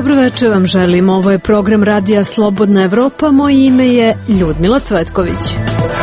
Dobro večer vam želim. Ovo je program Radija Slobodna Evropa. Moje ime je Ljudmila Cvetković.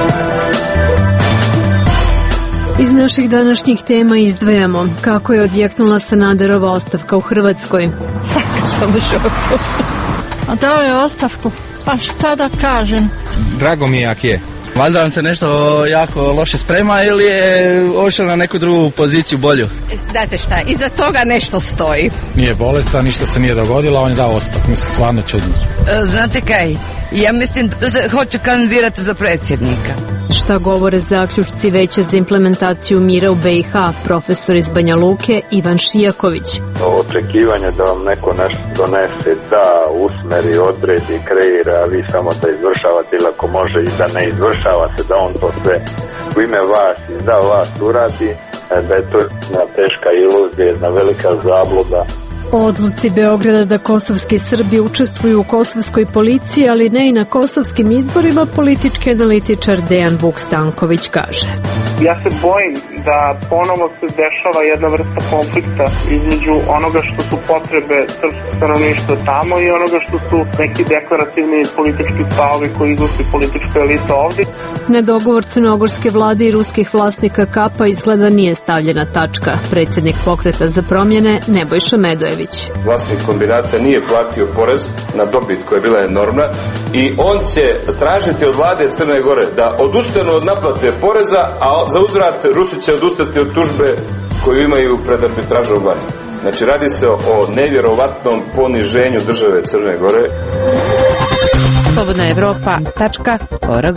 Iz naših današnjih tema izdvajamo kako je odjeknula Sanaderova ostavka u Hrvatskoj. Kad sam u šoku. A dao je ostavku, pa šta da kažem? Drago mi je jak je. Valjda vam se nešto jako loše sprema ili je ošao na neku drugu poziciju bolju? Znate šta, iza toga nešto stoji. Nije bolestan, ništa se nije dogodilo, on je dao ostavku, mislim, stvarno čudno. Znate kaj, ja mislim da se hoće kandidirati za predsjednika. Šta govore zaključci Veća za implementaciju mira u BiH, profesor iz Banja Luke Ivan Šijaković. Očekivanje da vam neko nešto donese, da usmeri, odredi, kreira, a vi samo da izvršavate ili ako može i da ne izvršavate, da on to sve u ime vas i za vas uradi, da je to jedna teška iluzija, jedna velika zabluda. O odluci Beograda da kosovski Srbi učestvuju u kosovskoj policiji, ali ne i na kosovskim izborima, politički analitičar Dejan Vuk Stanković kaže. Ja se bojim da ponovo se dešava jedna vrsta konflikta između onoga što su potrebe srpskog stanovništva tamo i onoga što su neki deklarativni politički stavovi koji iznosi politička elita ovdje. Na dogovor crnogorske vlade i ruskih vlasnika Kapa izgleda nije stavljena tačka. Predsjednik Pokreta za promjene Nebojša Medojević. Vlasnik kombinata nije platio porez na dobit koja je bila enormna i on će tražiti od vlade Crne Gore da odustanu od naplate poreza, a za uzvrat Rusi će odustati od tužbe koju imaju pred arbitražom vani. Znači radi se o nevjerovatnom poniženju države Crne Gore. slobodnaevropa.org.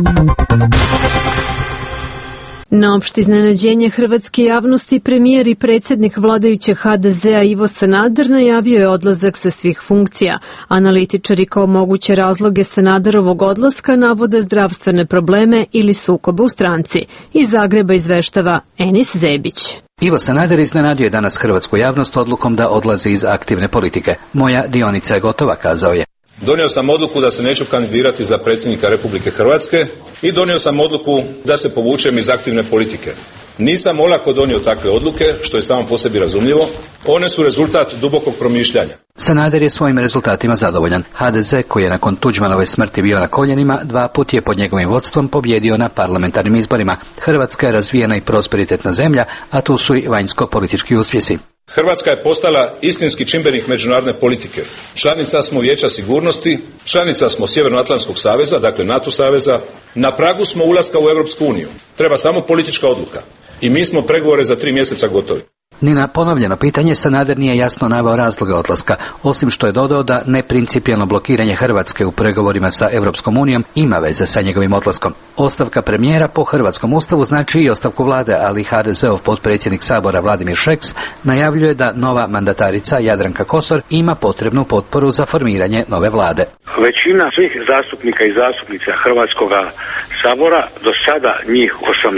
Na opšte iznenađenje hrvatske javnosti, premijer i predsjednik vladajućeg HDZ-a Ivo Sanader najavio je odlazak sa svih funkcija. Analitičari kao moguće razloge Sanaderovog odlaska navode zdravstvene probleme ili sukobe u stranci. Iz Zagreba izveštava Enis Zebić. Ivo Sanader iznenadio je danas hrvatsku javnost odlukom da odlazi iz aktivne politike. Moja dionica je gotova, kazao je. Donio sam odluku da se neću kandidirati za predsjednika Republike Hrvatske i donio sam odluku da se povučem iz aktivne politike. Nisam olako donio takve odluke, što je samo po sebi razumljivo. One su rezultat dubokog promišljanja. Sanader je svojim rezultatima zadovoljan. HDZ, koji je nakon Tuđmanove smrti bio na koljenima, 2 puta je pod njegovim vodstvom pobjedio na parlamentarnim izborima. Hrvatska je razvijena i prosperitetna zemlja, a tu su i vanjsko-politički uspjesi. Hrvatska je postala istinski čimbenik međunarodne politike. Članica smo Vijeća sigurnosti, članica smo Sjevernoatlantskog saveza, dakle NATO saveza. Na pragu smo ulaska u Europsku uniju. Treba samo politička odluka. I mi smo pregovore za 3 mjeseca gotovi. Ni na ponovljeno pitanje Sanader nije jasno naveo razloge odlaska, osim što je dodao da neprincipijelno blokiranje Hrvatske u pregovorima sa Europskom unijom ima veze sa njegovim odlaskom. Ostavka premijera po hrvatskom ustavu znači i ostavku vlade, ali HDZ-ov potpredsjednik Sabora Vladimir Šeks najavljuje da nova mandatarica Jadranka Kosor ima potrebnu potporu za formiranje nove vlade. Većina svih zastupnika i zastupnica Hrvatskog sabora, do sada njih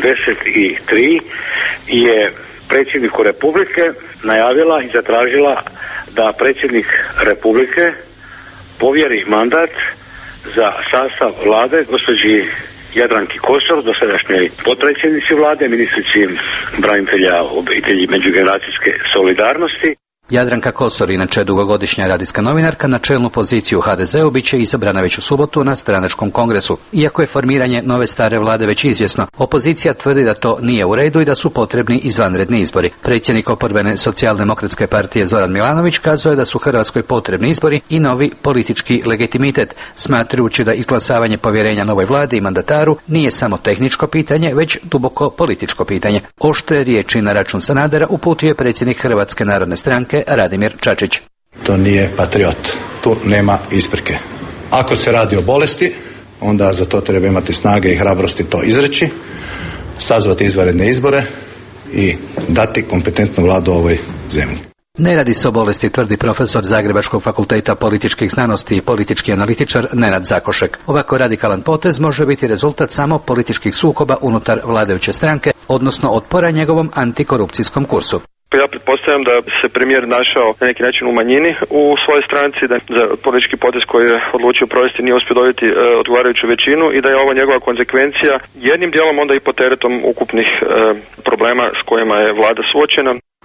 83, je predsjedniku Republike najavila i zatražila da predsjednik Republike povjeri mandat za sastav vlade gospođi Jadranki Kosor, dosadašnjoj potpredsjednici vlade, ministrici branitelja, obitelji i međugeneracijske solidarnosti. Jadranka Kosor, inače dugogodišnja radijska novinarka, na čelnu poziciju HDZ-u bit će izabrana već u subotu na stranačkom kongresu. Iako je formiranje nove stare vlade već izvjesno, opozicija tvrdi da to nije u redu i da su potrebni izvanredni izbori. Predsjednik oporbene Socijaldemokratske partije Zoran Milanović kazao je da su Hrvatskoj potrebni izbori i novi politički legitimitet, smatrajući da izglasavanje povjerenja novoj vladi i mandataru nije samo tehničko pitanje, već duboko političko pitanje. Oštre riječi na račun Sanadera uputio je predsjednik Hrvatske narodne stranke Radimir Čačić. To nije patriot, tu nema isprike. Ako se radi o bolesti, onda za to treba imati snage i hrabrosti to izreći, sazvati izvanredne izbore i dati kompetentnu vladu ovoj zemlji. Ne radi se o bolesti, tvrdi profesor Zagrebačkog fakulteta političkih znanosti i politički analitičar Nenad Zakošek. Ovako radikalan potez može biti rezultat samo političkih sukoba unutar vladajuće stranke, odnosno otpora njegovom antikorupcijskom kursu. Ja pretpostavljam da se premijer našao na neki način u manjini u svojoj stranci, da za politički potez koji je odlučio provesti nije uspio dobiti odgovarajuću većinu i da je ovo njegova konsekvencija jednim dijelom onda i pod teretom ukupnih problema s kojima je vlada suočena.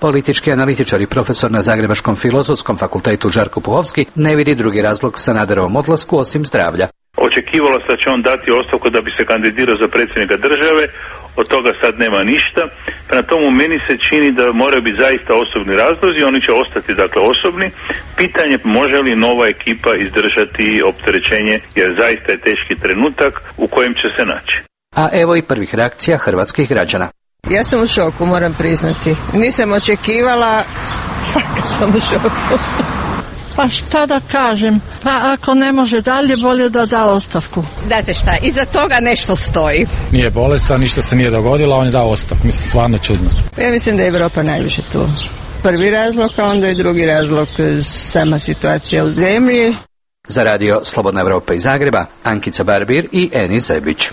Politički analitičar i profesor na Zagrebačkom filozofskom fakultetu Žarko Puhovski ne vidi drugi razlog Sanaderovom odlasku osim zdravlja. Očekivalo se da će on dati ostavku da bi se kandidirao za predsjednika države, od toga sad nema ništa. Prema tomu meni se čini da moraju biti zaista osobni razlozi, oni će ostati dakle osobni. Pitanje može li nova ekipa izdržati opterećenje, jer zaista je teški trenutak u kojem će se naći. A evo i prvih reakcija hrvatskih građana. Ja sam u šoku, moram priznati. Nisam očekivala, fakat sam u šoku. Pa šta da kažem, pa ako ne može dalje, bolje da da ostavku. Znate šta, iza toga nešto stoji. Nije bolestan, ništa se nije dogodilo, on je dao ostavku. Mislim, stvarno čudno. Ja mislim da je Europa najviše tu. Prvi razlog, a onda je drugi razlog sama situacija u zemlji. Za radio Slobodna Evropa iz Zagreba, Ankica Barbir i Eni Zebić.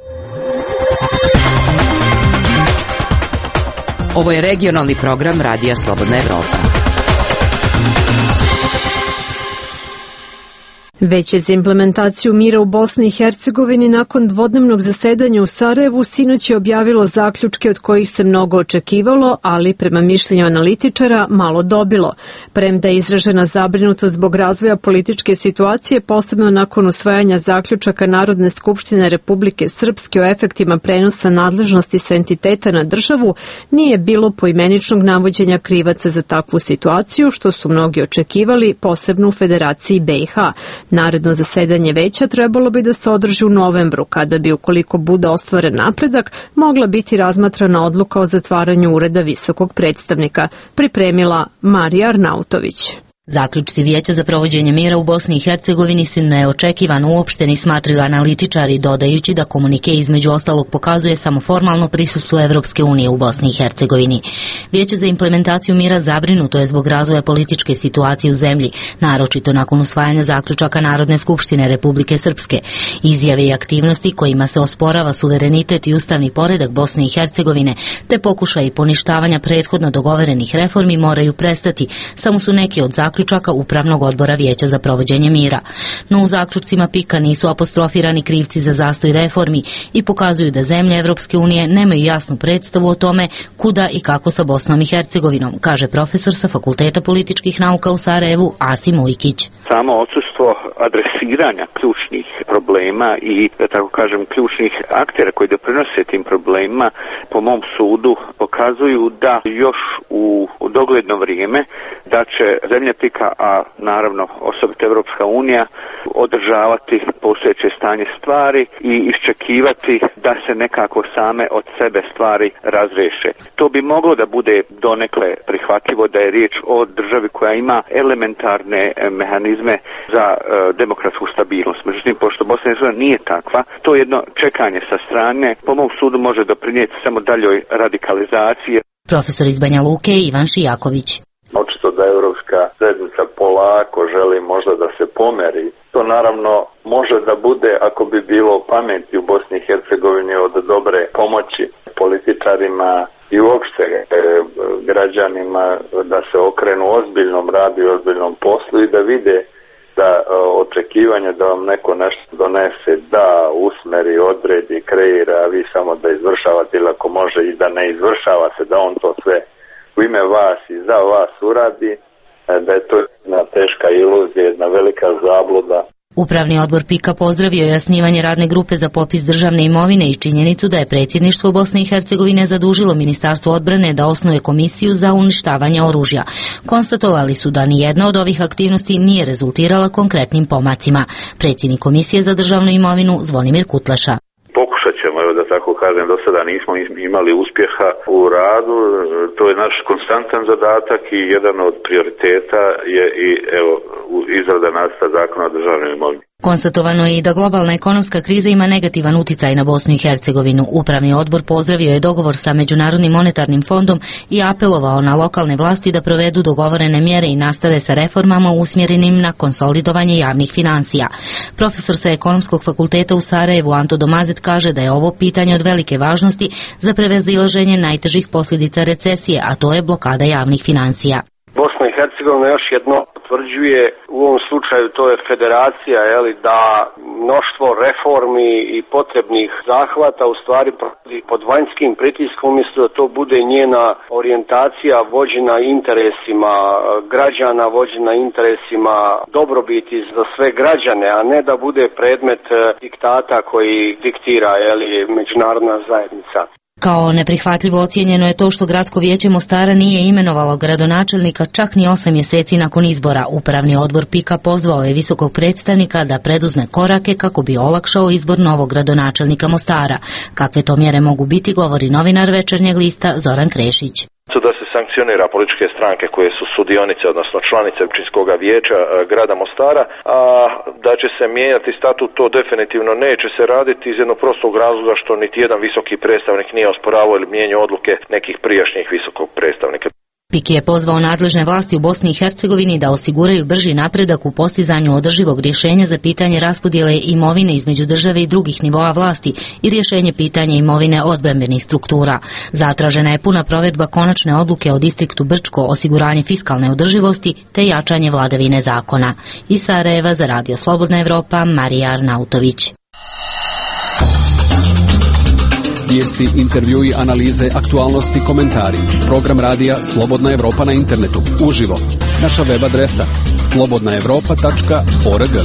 Ovo je regionalni program Radija Slobodna Evropa. Veće za implementaciju mira u Bosni i Hercegovini nakon dvodnevnog zasedanja u Sarajevu sinoć je objavilo zaključke od kojih se mnogo očekivalo, ali prema mišljenju analitičara malo dobilo. Premda je izražena zabrinutost zbog razvoja političke situacije, posebno nakon usvajanja zaključaka Narodne skupštine Republike Srpske o efektima prenosa nadležnosti sa entiteta na državu, nije bilo poimeničnog navođenja krivaca za takvu situaciju, što su mnogi očekivali, posebno u Federaciji BiH. Naredno zasedanje veća trebalo bi da se održi u novembru, kada bi, ukoliko bude ostvaren napredak, mogla biti razmatrana odluka o zatvaranju ureda visokog predstavnika, pripremila Marija Arnautović. Zaključci Vijeća za provođenje mira u Bosni i Hercegovini su neočekivano uopšteni, smatraju analitičari, dodajući da komunike između ostalog pokazuje samo formalno prisustvo Evropske unije u Bosni i Hercegovini. Vijeće za implementaciju mira zabrinuto je zbog razvoja političke situacije u zemlji, naročito nakon usvajanja zaključaka Narodne skupštine Republike Srpske. Izjave i aktivnosti kojima se osporava suverenitet i ustavni poredak Bosne i Hercegovine, te pokušaj poništavanja prethodno dogovorenih reformi moraju prestati, samo su neki od zaključaka Upravnog odbora Vijeća za provođenje mira. No u zaključcima PIK-a nisu apostrofirani krivci za zastoj reformi i pokazuju da zemlje Evropske unije nemaju jasnu predstavu o tome kuda i kako sa Bosnom i Hercegovinom, kaže profesor sa Fakulteta političkih nauka u Sarajevu Asim Ujkić. Samo odsustvo adresiranja ključnih problema i, da tako kažem, ključnih aktera koji doprinose tim problemima, po mom sudu, pokazuju da još u dogledno vrijeme da će zemlje PIK-a, a naravno osobito Evropska unija, održavati postojeće stanje stvari i iščekivati da se nekako same od sebe stvari razreše. To bi moglo da bude donekle prihvatljivo da je riječ o državi koja ima elementarne mehanizme za demokratsku stabilnost. Međutim, pošto Bosna i Hercegovina nije takva, to jedno čekanje sa strane po mom sudu može doprinijeti samo daljoj radikalizaciji. Profesor iz Banja Luke Ivan Šijaković. Očito da Europska zajednica polako želi možda da se pomeri. To naravno može da bude, ako bi bilo pameti u Bosni i Hercegovini, od dobre pomoći političarima i uopšte građanima da se okrenu ozbiljnom radu i ozbiljnom poslu i da vide da očekivanje da vam neko nešto donese, da usmeri, odredi, kreira, a vi samo da izvršavate ili ako može i da ne izvršava se, da on to sve u ime vas i za vas uradi, da je to jedna teška iluzija, jedna velika zabluda. Upravni odbor PIK-a pozdravio je osnivanje radne grupe za popis državne imovine i činjenicu da je predsjedništvo Bosne i Hercegovine zadužilo Ministarstvo odbrane da osnuje komisiju za uništavanje oružja. Konstatovali su da nijedna od ovih aktivnosti nije rezultirala konkretnim pomacima. Predsjednik Komisije za državnu imovinu Zvonimir Kutleša. Pokušat ćemo, da tako kažem, do sada nismo imali uspjeha u radu, to je naš konstantan zadatak i jedan od prioriteta je i izrada nacrta zakona o državnoj imovini. Konstatovano je i da globalna ekonomska kriza ima negativan uticaj na Bosnu i Hercegovinu. Upravni odbor pozdravio je dogovor sa Međunarodnim monetarnim fondom i apelovao na lokalne vlasti da provedu dogovorene mjere i nastave sa reformama usmjerenim na konsolidovanje javnih financija. Profesor sa Ekonomskog fakulteta u Sarajevu Anto Domazet kaže da je ovo pitanje od velike važnosti za prevazilaženje najtežih posljedica recesije, a to je blokada javnih financija. Bosna i Hercegovina još jedno utvrđuje, u ovom slučaju to je federacija, da mnoštvo reformi i potrebnih zahvata u stvari pod vanjskim pritiskom, umjesto da to bude njena orijentacija vođena interesima građana, vođena interesima dobrobiti za sve građane, a ne da bude predmet diktata koji diktira međunarodna zajednica. Kao neprihvatljivo ocijenjeno je to što Gradsko vijeće Mostara nije imenovalo gradonačelnika čak ni 8 mjeseci nakon izbora. Upravni odbor PIK-a pozvao je visokog predstavnika da preduzme korake kako bi olakšao izbor novog gradonačelnika Mostara. Kakve to mjere mogu biti, govori novinar Večernjeg lista Zoran Krešić. Da se sankcionira političke stranke koje su sudionice, odnosno članice općinskog vijeća grada Mostara, a da će se mijenjati statut, to definitivno neće se raditi iz jednog prostog razloga što niti jedan visoki predstavnik nije osporavao ili mijenjao odluke nekih prijašnjih visokog predstavnika. PIK je pozvao nadležne vlasti u Bosni i Hercegovini da osiguraju brži napredak u postizanju održivog rješenja za pitanje raspodjele imovine između države i drugih nivoa vlasti i rješenje pitanja imovine odbrambenih struktura. Zatražena je puna provedba konačne odluke o distriktu Brčko, osiguranje fiskalne održivosti te jačanje vladavine zakona. Iz Sarajeva za Radio Slobodna Evropa, Marija Arnautović. Vijesti, intervjui, analize, aktualnosti, komentari. Program radija Slobodna Evropa na internetu. Uživo. Naša web adresa slobodnaevropa.org.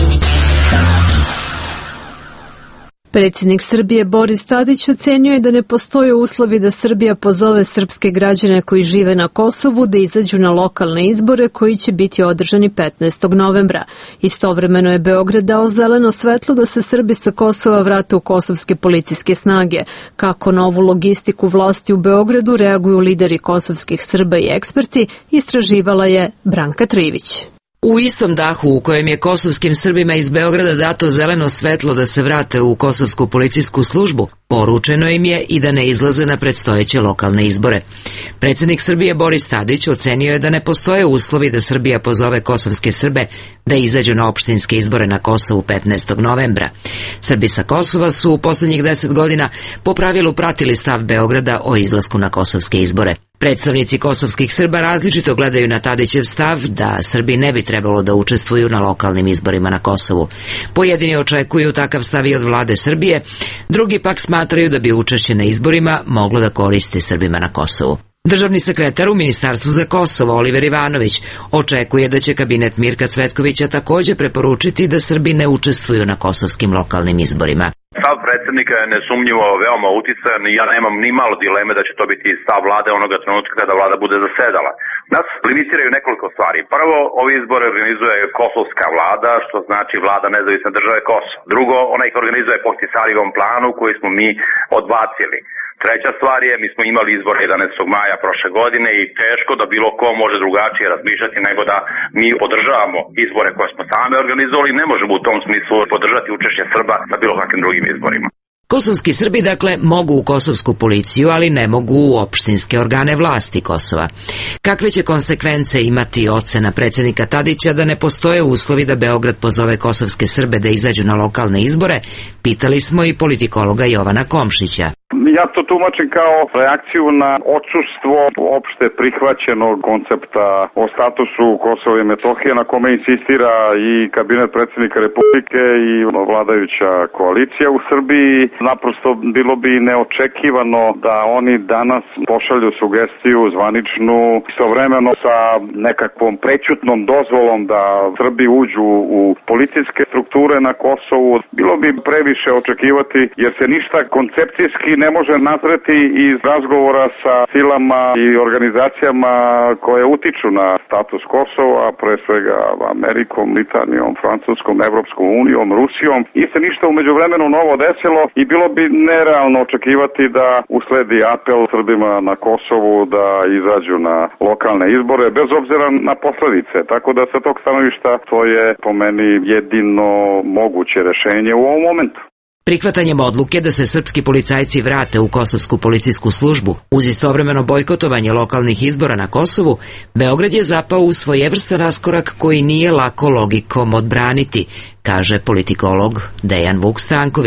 Predsjednik Srbije Boris Tadić ocenjuje da ne postoje uslovi da Srbija pozove srpske građane koji žive na Kosovu da izađu na lokalne izbore koji će biti održani 15. novembra. Istovremeno je Beograd dao zeleno svetlo da se Srbi sa Kosova vrate u kosovske policijske snage. Kako na ovu logistiku vlasti u Beogradu reaguju lideri kosovskih Srba i eksperti, istraživala je Branka Trivić. U istom dahu u kojem je kosovskim Srbima iz Beograda dato zeleno svetlo da se vrate u kosovsku policijsku službu, poručeno im je i da ne izlaze na predstojeće lokalne izbore. Predsjednik Srbije Boris Tadić ocenio je da ne postoje uslovi da Srbija pozove kosovske Srbe da izađu na opštinske izbore na Kosovu 15. novembra. Srbi sa Kosova su u posljednjih 10 godina po pravilu pratili stav Beograda o izlasku na kosovske izbore. Predstavnici kosovskih Srba različito gledaju na Tadićev stav da Srbi ne bi trebalo da učestvuju na lokalnim izborima na Kosovu. Pojedini očekuju takav stav i od vlade Srbije, drugi pak smatraju da bi učešće na izborima moglo da koristi Srbima na Kosovu. Državni sekretar u Ministarstvu za Kosovo Oliver Ivanović očekuje da će kabinet Mirka Cvetkovića također preporučiti da Srbi ne učestvuju na kosovskim lokalnim izborima. Stav predsjednika je nesumnjivo veoma uticajan i ja nemam ni malo dileme da će to biti stav vlade onoga trenutka kada vlada bude zasedala. Nas limitiraju nekoliko stvari. Prvo, ovi izbore organizuje kosovska vlada, što znači vlada nezavisne države Kosovo. Drugo, ona ih organizuje po Tisarijevom planu koji smo mi odbacili. Treća stvar je, mi smo imali izbor 11. maja prošle godine i teško da bilo ko može drugačije razmišljati nego da mi podržavamo izbore koje smo same organizovali i ne možemo u tom smislu podržati učešće Srba na bilo kakvim drugim izborima. Kosovski Srbi, dakle, mogu u kosovsku policiju, ali ne mogu u opštinske organe vlasti Kosova. Kakve će konsekvence imati ocena predsjednika Tadića da ne postoje uslovi da Beograd pozove kosovske Srbe da izađu na lokalne izbore, pitali smo i politikologa Jovana Komšića. Ja to tumačim kao reakciju na odsustvo opšte prihvaćenog koncepta o statusu Kosova i Metohije na kome insistira i kabinet predsjednika Republike i vladajuća koalicija u Srbiji. Naprosto bilo bi neočekivano da oni danas pošalju sugestiju zvaničnu istovremeno sa nekakvom prećutnom dozvolom da Srbi uđu u policijske strukture na Kosovu. Bilo bi previše očekivati jer se ništa koncepcijski ne može nazreti iz razgovora sa silama i organizacijama koje utiču na status Kosova, pre svega Amerikom, Britanijom, Francuskom, Evropskom unijom, Rusijom. I se ništa umeđu vremenu novo desilo i bilo bi nerealno očekivati da usledi apel Srbima na Kosovu da izađu na lokalne izbore, bez obzira na posledice. Tako da sa tog stanovišta to je po meni jedino moguće rešenje u ovom momentu. Prihvatanjem odluke da se srpski policajci vrate u kosovsku policijsku službu, uz istovremeno bojkotovanje lokalnih izbora na Kosovu, Beograd je zapao u svojevrstan raskorak koji nije lako logikom odbraniti, kaže politikolog Dejan Vuk Stanković.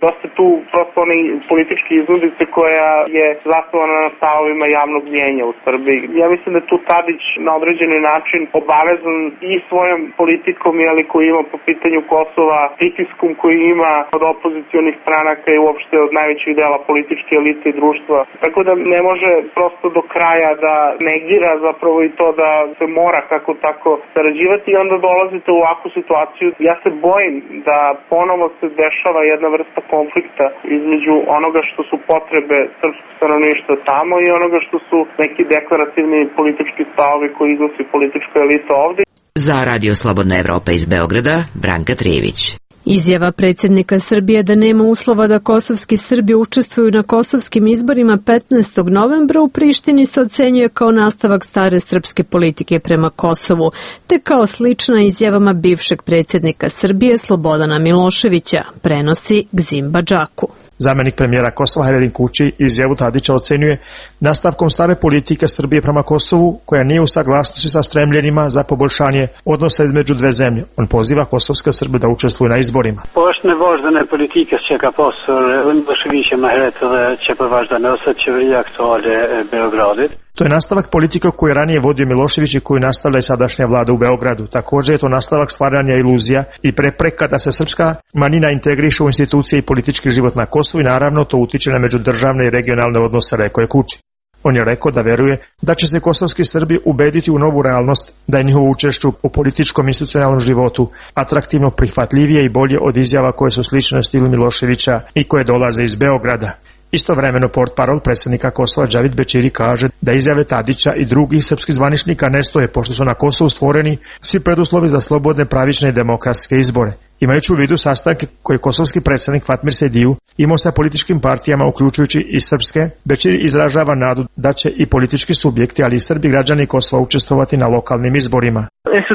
Dosta tu prosto one političke iznudice koja je zasnovana na stavovima javnog mnjenja u Srbiji. Ja mislim da tu Tadić na određeni način obavezan i svojom politikom koju ima po pitanju Kosova, pritiskom koji ima od opozicionih stranaka i uopšte od najvećih dela političke elite i društva. Tako da ne može prosto do kraja da negira zapravo i to da se mora kako tako sarađivati i onda dolazite u ovakvu situaciju. Ja se bojim da ponovo se dešava jedna vrsta konflikta između onoga što su potrebe srpskog stanovništva tamo i onoga što su neki deklarativni politički stavovi koji iznosi politička elita ovde. Za Radio Slobodna Evropa iz Beograda, Branka Trijević. Izjava predsjednika Srbije da nema uslova da kosovski Srbi učestvuju na kosovskim izborima 15. novembra u Prištini se ocenjuje kao nastavak stare srpske politike prema Kosovu, te kao slična izjavama bivšeg predsjednika Srbije Slobodana Miloševića, prenosi Gzim Badžaku. Zamenik premijera Kosova Hredin Kući izjavu Tadića ocenjuje nastavkom stare politike Srbije prema Kosovu, koja nije u saglasnosti sa stremljenima za poboljšanje odnosa između dve zemlje. On poziva kosovske Srbe da učestvuju na izborima. Është nevojshme politike që ka pasur Miloševići më herët dhe që po vazhdon ose qeveria aktuale e Beogradit. To je nastavak politike koju je ranije vodio Milošević i koju nastavlja i sadašnja vlada u Beogradu. Također je to nastavak stvaranja iluzija i prepreka da se srpska manjina integriše u institucije i politički život na Kosovu i naravno to utiče na međudržavne i regionalne odnose, rekao je Kući. On je rekao da veruje da će se kosovski Srbi ubediti u novu realnost, da je njihovo učešće u političkom institucionalnom životu atraktivno, prihvatljivije i bolje od izjava koje su slične stilu Miloševića i koje dolaze iz Beograda. Istovremeno portparol predsjednika Kosova Džavid Bećiri kaže da izjave Tadića i drugih srpskih zvaničnika ne stoje, pošto su na Kosovu stvoreni svi preduslovi za slobodne, pravične i demokratske izbore. Imajući u vidu sastanke koje kosovski predsjednik Fatmir Sediju imao sa političkim partijama, uključujući i srpske, Bećiri izražava nadu da će i politički subjekti, ali i Srbi građani Kosova učestvovati na lokalnim izborima.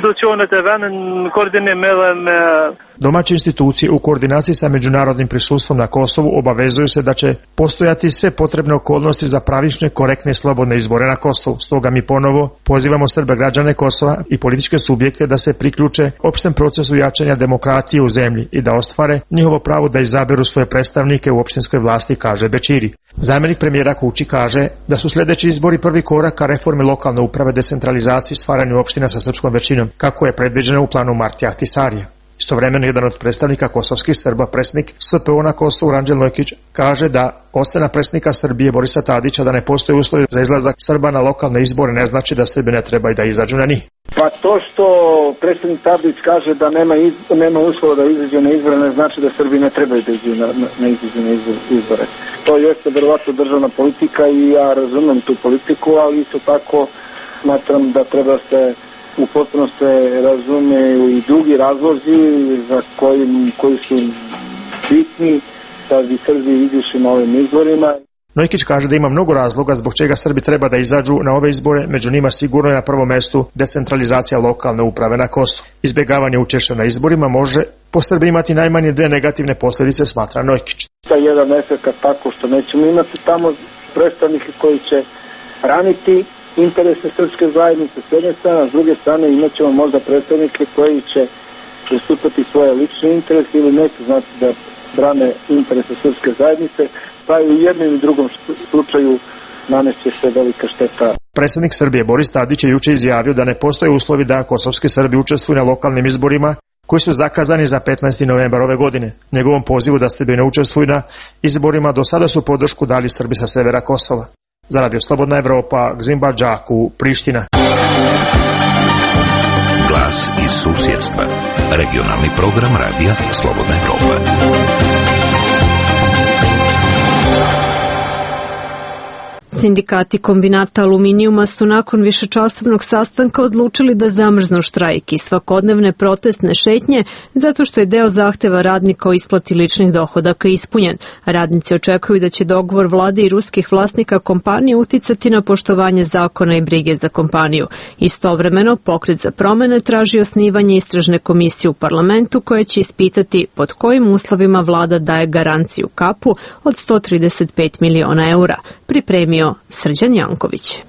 Domaće institucije u koordinaciji sa međunarodnim prisustvom na Kosovu obavezuju se da će postojati sve potrebne okolnosti za pravične, korektne i slobodne izbore na Kosovu. Stoga mi ponovo pozivamo Srbe građane Kosova i političke subjekte da se priključe opštem procesu jačanja demokratije u zemlji i da ostvare njihovo pravo da izaberu svoje predstavnike u opštinskoj vlasti, kaže Bećiri. Zamjenik premijera Kući kaže da su sljedeći izbori prvi korak ka reformi lokalne uprave, decentralizaciji, stvaranju opština sa srpskom većinom, kako je predviđeno u planu Martija Ahtisarija. Istovremeno, jedan od predstavnika kosovskih Srba, predsjednik SPO na Kosovu Ranđel Nojkić, kaže da ocena predsjednika Srbije Borisa Tadića da ne postoje uslovi za izlazak Srba na lokalne izbore ne znači da Srbi ne trebaju da izađu na njih. Pa to što predsjednik Tadić kaže da nema uslova da izađu na izbore ne znači da Srbi ne trebaju da izađu na izbore. To jeste verovatno državna politika i ja razumem tu politiku, ali isto tako smatram da treba se u potpunosti razumeju i drugi razlozi za koji su bitni da bi Srbi izišli na ovim izborima. Nojkić kaže da ima mnogo razloga zbog čega Srbi treba da izađu na ove izbore, među njima sigurno je na prvom mestu decentralizacija lokalne uprave na Kosovu. Izbjegavanje učešća na izborima može po Srbi imati najmanje dve negativne posljedice, smatra Nojkić. To je jedan efekt tako što nećemo imati tamo predstavnike koji će braniti interese srpske zajednice s jedne strane, a s druge strane imat ćemo možda predstavnike koji će pristupati svoje lične interese ili neće znati da brane interese srpske zajednice, pa i u jednom i drugom slučaju naneće se velika šteta. Predsjednik Srbije Boris Tadić je juče izjavio da ne postoje uslovi da kosovski Srbi učestvuju na lokalnim izborima koji su zakazani za 15. novembar ove godine. Njegovom pozivu da Srbi ne učestvuju na izborima do sada su podršku dali Srbi sa severa Kosova. Za Radio Slobodna Evropa, Gzim Badžaku, Priština. Glas iz susjedstva. Regionalni program Radija Slobodna Evropa. Sindikati kombinata aluminijuma su nakon višečasovnog sastanka odlučili da zamrznu štrajk i svakodnevne protestne šetnje zato što je deo zahteva radnika o isplati ličnih dohodaka ispunjen. Radnici očekuju da će dogovor vlade i ruskih vlasnika kompanije uticati na poštovanje zakona i brige za kompaniju. Istovremeno, Pokret za promene traži osnivanje istražne komisije u parlamentu koja će ispitati pod kojim uslovima vlada daje garanciju kapu od 135 miliona eura. Pripremio Srđan Janković.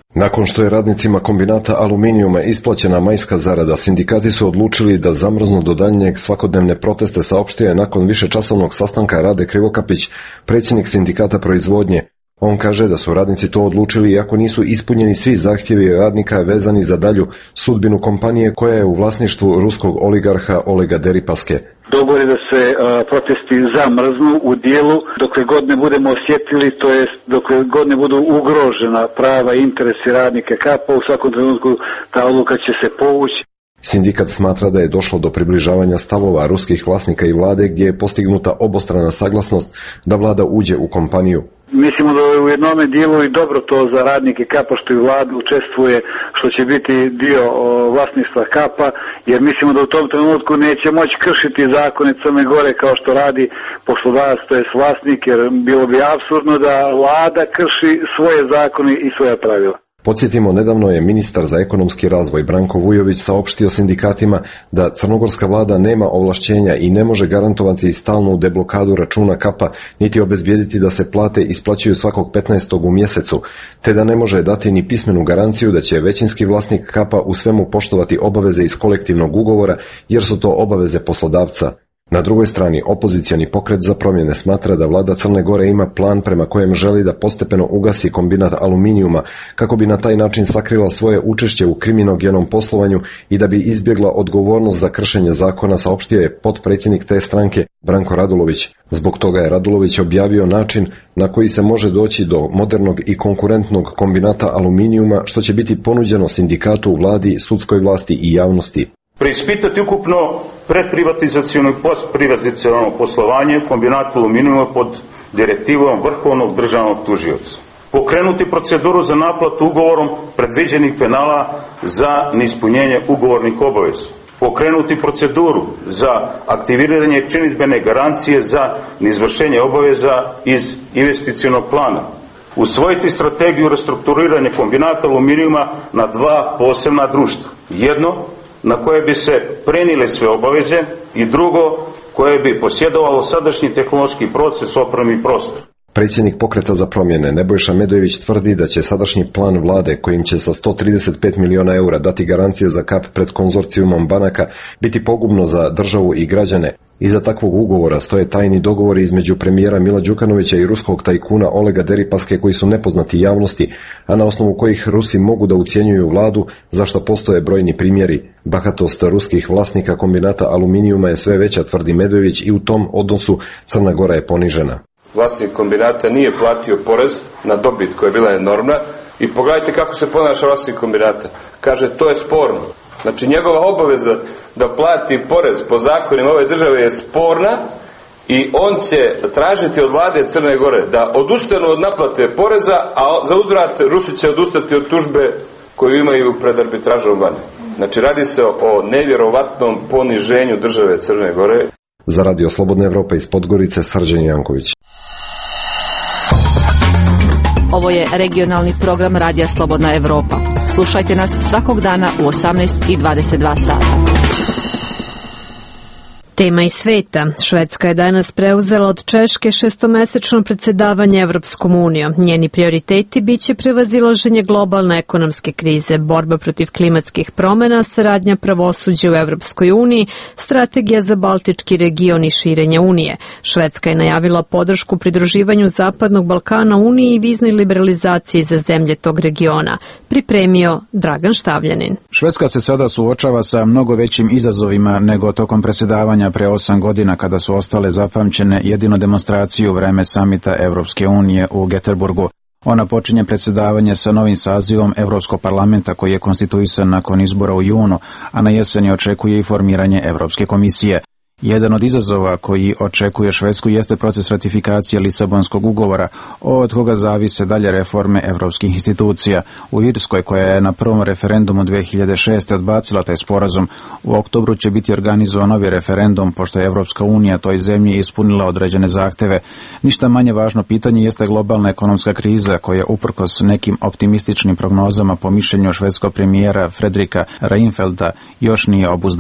Nakon što je radnicima kombinata aluminijuma isplaćena majska zarada, sindikati su odlučili da zamrznu do daljnjeg svakodnevne proteste, saopštio je nakon višečasovnog sastanka Rade Krivokapić, predsjednik sindikata proizvodnje. On kaže da su radnici to odlučili iako nisu ispunjeni svi zahtjevi radnika vezani za dalju sudbinu kompanije koja je u vlasništvu ruskog oligarha Olega Deripaske. Dogovor je da se protesti zamrznu u dijelu dokle god ne budemo osjetili, to jest dokle god ne budu ugrožena prava i interesi radnika KAP-a, u svakom trenutku ta odluka će se povući. Sindikat smatra da je došlo do približavanja stavova ruskih vlasnika i vlade gdje je postignuta obostrana saglasnost da vlada uđe u kompaniju. Mislimo da je u jednome dijelu i dobro to za radnike KAP-a što i vlada učestvuje, što će biti dio vlasništva KAP-a, jer mislimo da u tom trenutku neće moći kršiti zakone Crne Gore kao što radi poslodavac, to je vlasnik, jer bilo bi apsurdno da vlada krši svoje zakone i svoja pravila. Podsjetimo, nedavno je ministar za ekonomski razvoj Branko Vujović saopštio sindikatima da crnogorska vlada nema ovlašćenja i ne može garantovati stalnu deblokadu računa KAP-a, niti obezbijediti da se plate isplaćuju svakog 15. u mjesecu, te da ne može dati ni pismenu garanciju da će većinski vlasnik KAP-a u svemu poštovati obaveze iz kolektivnog ugovora, jer su to obaveze poslodavca. Na drugoj strani, opozicioni pokret za promjene smatra da vlada Crne Gore ima plan prema kojem želi da postepeno ugasi kombinat aluminijuma kako bi na taj način sakrila svoje učešće u kriminogenom poslovanju i da bi izbjegla odgovornost za kršenje zakona, saopštio je potpredsjednik te stranke Branko Radulović. Zbog toga je Radulović objavio način na koji se može doći do modernog i konkurentnog kombinata aluminijuma, što će biti ponuđeno sindikatu, vladi, sudskoj vlasti i javnosti. Preispitati ukupno predprivatizaciono i postprivatizaciono poslovanje kombinata aluminijuma pod direktivom Vrhovnog državnog tužioca. Pokrenuti proceduru za naplatu ugovorom predviđenih penala za neispunjenje ugovornih obaveza. Pokrenuti proceduru za aktiviranje činidbene garancije za neizvršenje obaveza iz investicionog plana. Usvojiti strategiju restrukturiranja kombinata aluminijuma na 2 posebna društva. Jedno na koje bi se prenile sve obaveze i drugo koje bi posjedovalo sadašnji tehnološki proces, opremu i prostor. Predsjednik pokreta za promjene Nebojša Medojević tvrdi da će sadašnji plan vlade kojim će sa 135 miliona eura dati garancije za KAP pred konzorcijumom banaka biti pogubno za državu i građane. Iza takvog ugovora stoje tajni dogovori između premijera Mila Đukanovića i ruskog tajkuna Olega Deripaske koji su nepoznati javnosti, a na osnovu kojih Rusi mogu da ucjenjuju vladu, za što postoje brojni primjeri. Bahatost ruskih vlasnika kombinata aluminijuma je sve veća, tvrdi Medojević, i u tom odnosu Crna Gora je ponižena. Vlasnik kombinata nije platio porez na dobit koja je bila enormna i pogledajte kako se ponaša vlasnik kombinata. Kaže, to je sporno. Znači, njegova obaveza da plati porez po zakonima ove države je sporna i on će tražiti od vlade Crne Gore da odustanu od naplate poreza, a za uzvrat Rusi će odustati od tužbe koju imaju pred arbitražom vani. Znači, radi se o nevjerovatnom poniženju države Crne Gore. Za Radio Slobodna Evropa iz Podgorice, Srđan Janković. Ovo je regionalni program Radija Slobodna Evropa. Slušajte nas svakog dana u 18:22 sata. Tema iz sveta. Švedska je danas preuzela od Češke šestomesečno predsjedavanje Evropskom unijom. Njeni prioriteti biće prevazilaženje globalne ekonomske krize, borba protiv klimatskih promjena, saradnja pravosuđa u Evropskoj uniji, strategija za Baltički region i širenje unije. Švedska je najavila podršku pridruživanju Zapadnog Balkana uniji i viznoj liberalizaciji za zemlje tog regiona. Pripremio Dragan Štavljanin. Švedska se sada suočava sa mnogo većim izazovima nego tokom predsjedavanja pre 8 godina kada su ostale zapamćene jedino demonstracije u vreme samita Evropske unije u Göteborgu. Ona počinje predsjedavanje sa novim sazivom Evropskog parlamenta koji je konstituisan nakon izbora u junu, a na jeseni očekuje i formiranje Evropske komisije. Jedan od izazova koji očekuje Švedsku jeste proces ratifikacije Lisabonskog ugovora, od koga zavise dalje reforme evropskih institucija. U Irskoj, koja je na prvom referendumu 2006. odbacila taj sporazum, u oktobru će biti organizovan novi referendum, pošto je Evropska unija toj zemlji ispunila određene zahteve. Ništa manje važno pitanje jeste globalna ekonomska kriza, koja uprkos nekim optimističnim prognozama po mišljenju švedskog premijera Fredrika Reinfeldta još nije obuzdana.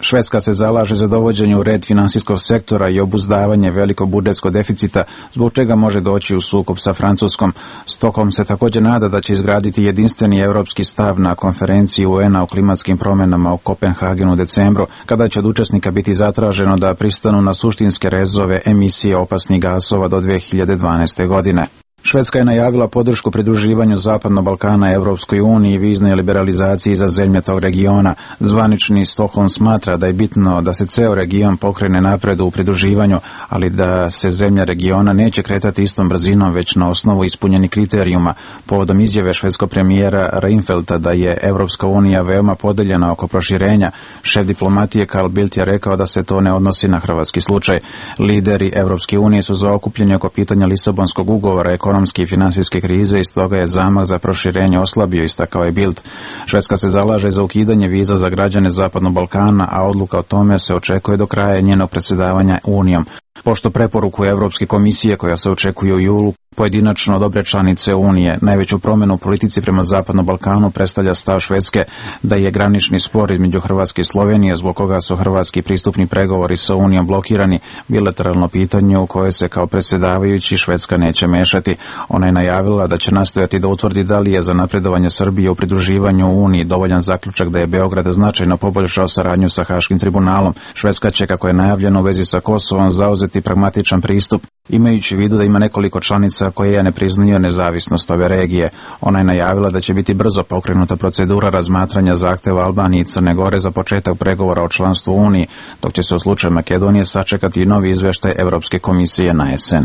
Švedska se zalaže za dovođenje u red finansijskog sektora i obuzdavanje velikog budžetskog deficita, zbog čega može doći u sukob sa Francuskom. Stokholm se također nada da će izgraditi jedinstveni europski stav na konferenciji UN-a o klimatskim promjenama u Kopenhagenu u decembru, kada će od učesnika biti zatraženo da pristanu na suštinske rezove emisije opasnih gasova do 2012. godine. Švedska je najavila podršku pridruživanju Zapadnog Balkana Europskoj uniji i viznoj liberalizaciji za zemlje tog regiona. Zvanični Stockholm smatra da je bitno da se ceo region pokrene napred u pridruživanju, ali da se zemlja regiona neće kretati istom brzinom, već na osnovu ispunjenih kriterijuma. Povodom izjave švedskog premijera Reinfeldta da je Europska unija veoma podeljena oko proširenja, šef diplomatije Carl Bildt je rekao da se to ne odnosi na hrvatski slučaj. Lideri Europske unije su zaokupljeni oko pitanja Lisabonskog ugovora, ekonomske i finansijske krize i stoga je zamah za proširenje oslabio, istakao je Bildt. Švedska se zalaže za ukidanje viza za građane Zapadnog Balkana, a odluka o tome se očekuje do kraja njenog predsjedavanja Unijom. Pošto preporuku Europske komisije koja se očekuje u julu, pojedinačno dobre članice Unije. Najveću promjenu u politici prema Zapadnom Balkanu predstavlja stav Švedske da je granični spor između Hrvatske i Slovenije, zbog koga su hrvatski pristupni pregovori sa Unijom blokirani, bilateralno pitanje u koje se kao predsjedavajući Švedska neće mešati. Ona je najavila da će nastojati da utvrdi da li je za napredovanje Srbije u pridruživanju Uniji dovoljan zaključak da je Beograd značajno poboljšao saradnju sa Haškim tribunalom. Švedska će, kako je najavljeno u vezi sa Kosovom, zauzeti pragmatičan pristup, imajući u vidu da ima nekoliko članica koje ne priznaju nezavisnost ove regije. Ona je najavila da će biti brzo pokrenuta procedura razmatranja zahteva Albanije i Crne Gore za početak pregovora o članstvu u Uniji, dok će se u slučaju Makedonije sačekati novi izveštaj Europske komisije na jesen.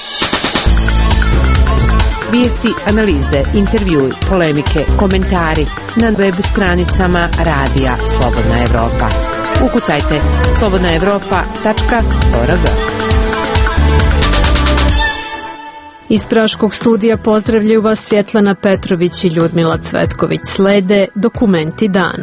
Vijesti, analize, intervjui, polemike, komentari na web stranicama Radija Slobodna Evropa. Ukucajte slobodnaevropa.org. Iz Praškog studija pozdravljaju vas Svjetlana Petrović i Ljudmila Cvetković. Slede dokumenti dana.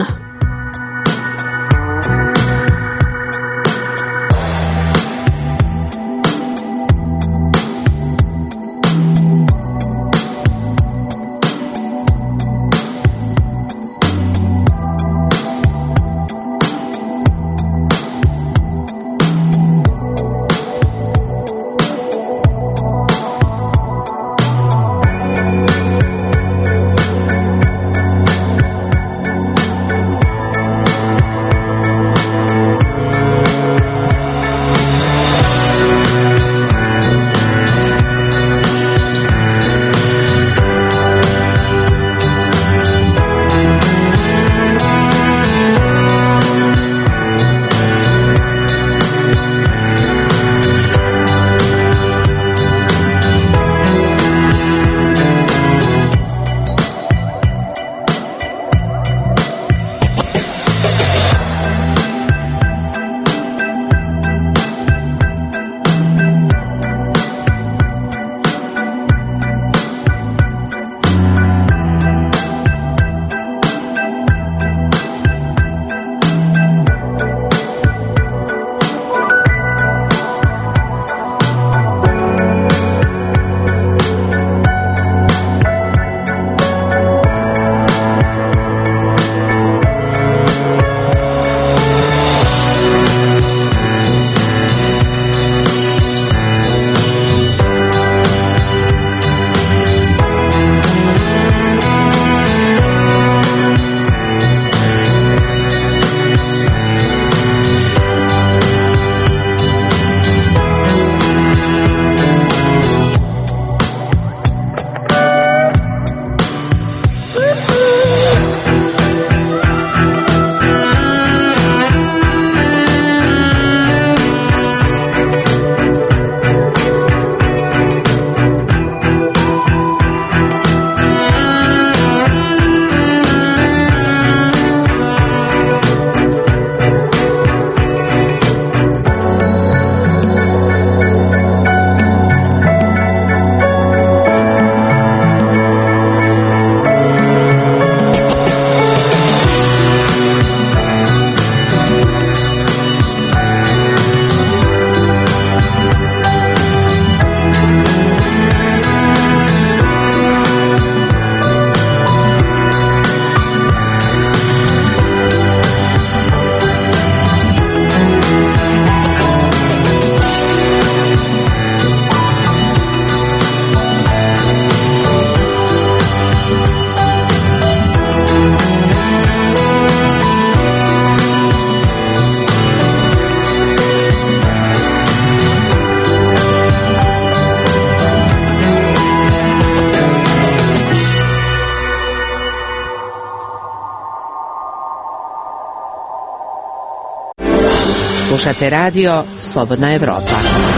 Slušate radio Slobodna Evropa.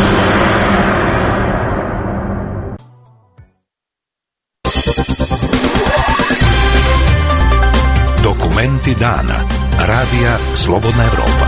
Dokumenti dana. Radija Slobodna Evropa.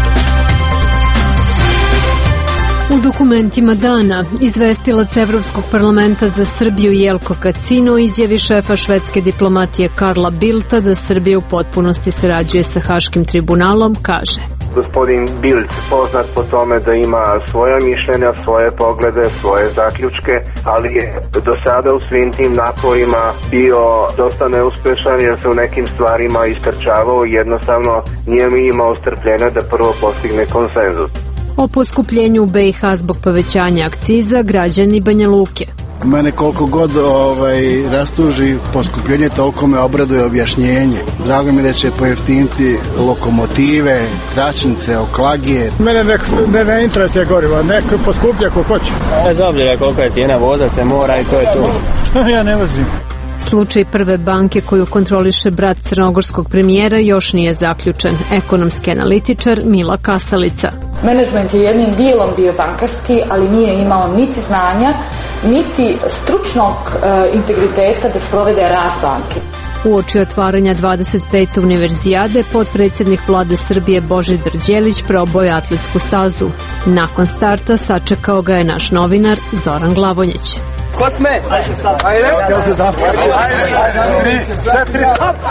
U dokumentima dana izvestilac Evropskog parlamenta za Srbiju Jelko Kacin o izjavi šefa švedske diplomatije Karla Bildta da Srbija u potpunosti sarađuje sa Haškim tribunalom kaže: Gospodin Bildt poznat po tome da ima svoja mišljenja, svoje poglede, svoje zaključke, ali je do sada u svim tim naporima bio dosta neuspešan jer se u nekim stvarima istrčavao i jednostavno nije mi imao strpljenja da prvo postigne konsenzus. O poskupljenju u BiH zbog povećanja akciza građani Banja Luke. Mene koliko god rastuži poskupljenje, toliko me obraduje objašnjenje. Drago mi da će pojeftiniti lokomotive, tračnice, oklagije. Mene ne interesuje gorivo, neko poskuplja ko hoće. Bez obzira koliko je cijena voza, se mora i to je to. Što ja ne vozim? Slučaj Prve banke koju kontroliše brat crnogorskog premijera još nije zaključen. Ekonomski analitičar Mila Kasalica. Menadžment je jednim dijelom bio bankarski, ali nije imao niti znanja, niti stručnog integriteta da sprovede rast banke. Uoči otvaranja 25. univerzijade, potpredsjednik vlade Srbije Božidar Đelić probao je atletsku stazu. Nakon starta sačekao ga je naš novinar Zoran Glavonjić. Ko sme? Ajde. Ja se da. Ajde. 4.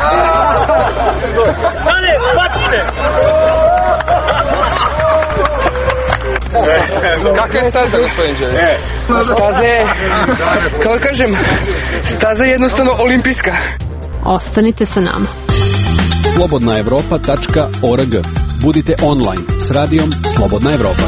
Dale, bacite. Kakva je staza, gospodin Đelić? Staza je, kako kažem, staza je jednostavno olimpijska. Ostanite sa nama. slobodnaevropa.org. Budite online s radijom Slobodna Evropa.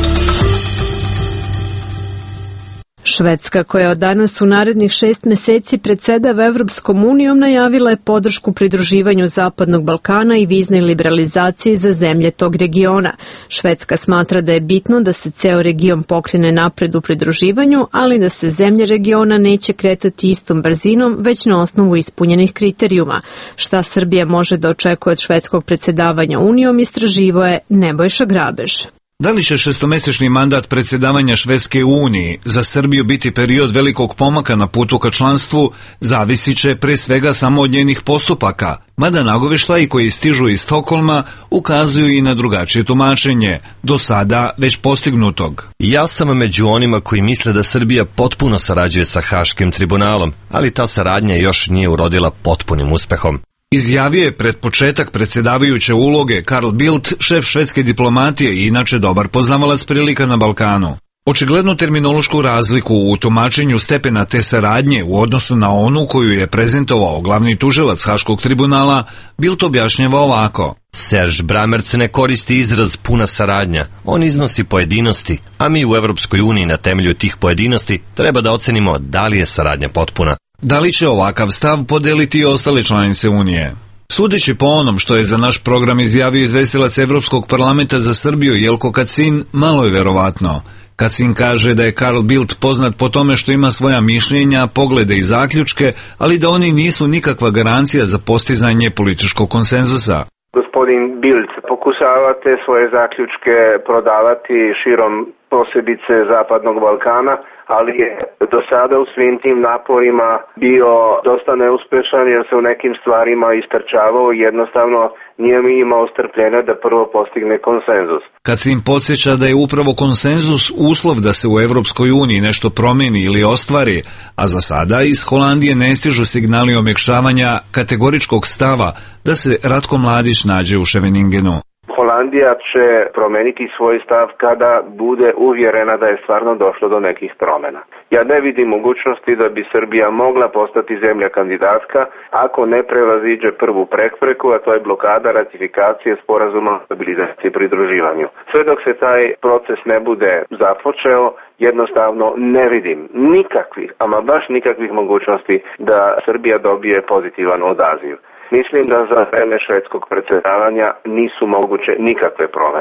Švedska, koja od danas u narednih 6 meseci predsedava Evropskom unijom, najavila je podršku pridruživanju Zapadnog Balkana i viznoj liberalizaciji za zemlje tog regiona. Švedska smatra da je bitno da se ceo region pokrene napred u pridruživanju, ali da se zemlje regiona neće kretati istom brzinom, već na osnovu ispunjenih kriterijuma. Šta Srbija može da očekuje od švedskog predsedavanja unijom, istraživao je Nebojša Grabež. Da li će šestomesečni mandat predsjedavanja Švedske u Uniji za Srbiju biti period velikog pomaka na putu ka članstvu, zavisit će pre svega samo od njenih postupaka, mada nagoveštaji koji stižu iz Stokholma ukazuju i na drugačije tumačenje, do sada već postignutog. Ja sam među onima koji misle da Srbija potpuno sarađuje sa Haškim tribunalom, ali ta saradnja još nije urodila potpunim uspehom. Izjavio je pred početak predsjedavajuće uloge Karl Bildt, šef švedske diplomatije i inače dobar poznavalac prilika na Balkanu. Očiglednu terminološku razliku u tumačenju stepena te saradnje u odnosu na onu koju je prezentovao glavni tužilac Haškog tribunala, Bildt objašnjava ovako. Serge Bramerc ne koristi izraz puna saradnja, on iznosi pojedinosti, a mi u Evropskoj uniji na temelju tih pojedinosti treba da ocenimo da li je saradnja potpuna. Da li će ovakav stav podeliti i ostale članice Unije? Sudeći po onom što je za naš program izjavio izvestilac Evropskog parlamenta za Srbiju Jelko Kacin, malo je verovatno. Kacin kaže da je Karl Bildt poznat po tome što ima svoja mišljenja, poglede i zaključke, ali da oni nisu nikakva garancija za postizanje političkog konsenzusa. Gospodin Bildt, pokušavate svoje zaključke prodavati širom posebice Zapadnog Balkana, ali je do sada u svim tim naporima bio dosta neuspešan jer se u nekim stvarima istrčavao i jednostavno nije mi imao strpljenja da prvo postigne konsenzus. Kad se im podsjeća da je upravo konsenzus uslov da se u Evropskoj uniji nešto promeni ili ostvari, a za sada iz Holandije ne stižu signali omekšavanja kategoričkog stava da se Ratko Mladić nađe u Scheveningenu. Holandija će promeniti svoj stav kada bude uvjerena da je stvarno došlo do nekih promjena. Ja ne vidim mogućnosti da bi Srbija mogla postati zemlja kandidatka ako ne prevaziđe prvu prepreku, a to je blokada ratifikacije sporazuma o stabilizaciji i pridruživanju. Sve dok se taj proces ne bude započeo, jednostavno ne vidim nikakvih, ama baš nikakvih mogućnosti da Srbija dobije pozitivan odaziv. Mislim da za vreme švedskog predsjedavanja nisu moguće nikakve promjene.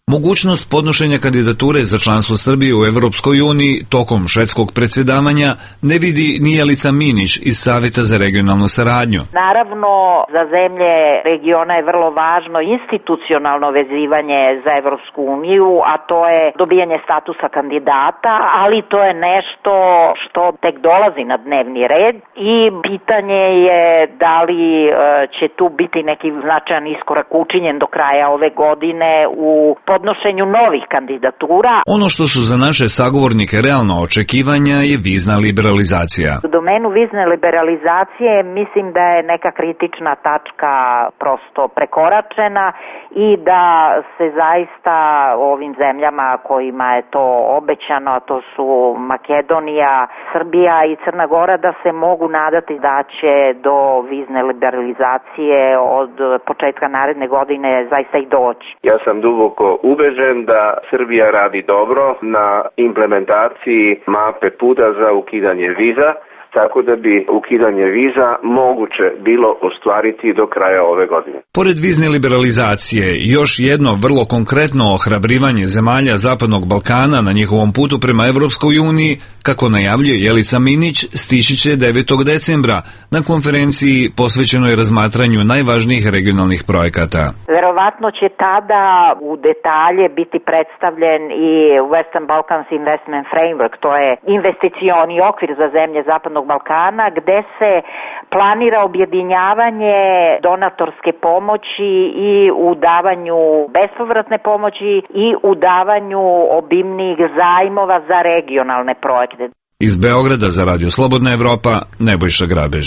Mogućnost podnošenja kandidature za članstvo Srbije u Evropskoj uniji tokom švedskog predsjedavanja ne vidi ni Jelica Minić iz Savjeta za regionalnu saradnju. Naravno, za zemlje regiona je vrlo važno institucionalno vezivanje za Evropsku uniju, a to je dobijanje statusa kandidata, ali to je nešto što tek dolazi na dnevni red i pitanje je da li će tu biti neki značajan iskorak učinjen do kraja ove godine u podnošenju novih kandidatura. Ono što su za naše sagovornike realno očekivanja je vizna liberalizacija. U domenu vizne liberalizacije mislim da je neka kritična tačka prosto prekoračena i da se zaista ovim zemljama kojima je to obećano, a to su Makedonija, Srbija i Crna Gora, da se mogu nadati da će do vizne liberalizacije od početka naredne godine zaista i doći. Ja sam duboko ubeđen da Srbija radi dobro na implementaciji mape puta za ukidanje viza, tako da bi ukidanje viza moguće bilo ostvariti do kraja ove godine. Pored vizne liberalizacije, još jedno vrlo konkretno ohrabrivanje zemalja Zapadnog Balkana na njihovom putu prema Evropskoj uniji, kako najavljuje Jelica Minić, stići će 9. decembra na konferenciji posvećenoj razmatranju najvažnijih regionalnih projekata. Verovatno će tada u detalje biti predstavljen i Western Balkans Investment Framework, to je investicioni okvir za zemlje Zapadnog Balkana, gde se planira objedinjavanje donatorske pomoći i u davanju bespovratne pomoći i u davanju obimnih zajmova za regionalne projekte. Iz Beograda za Radio Slobodna Evropa, Nebojša Grabež.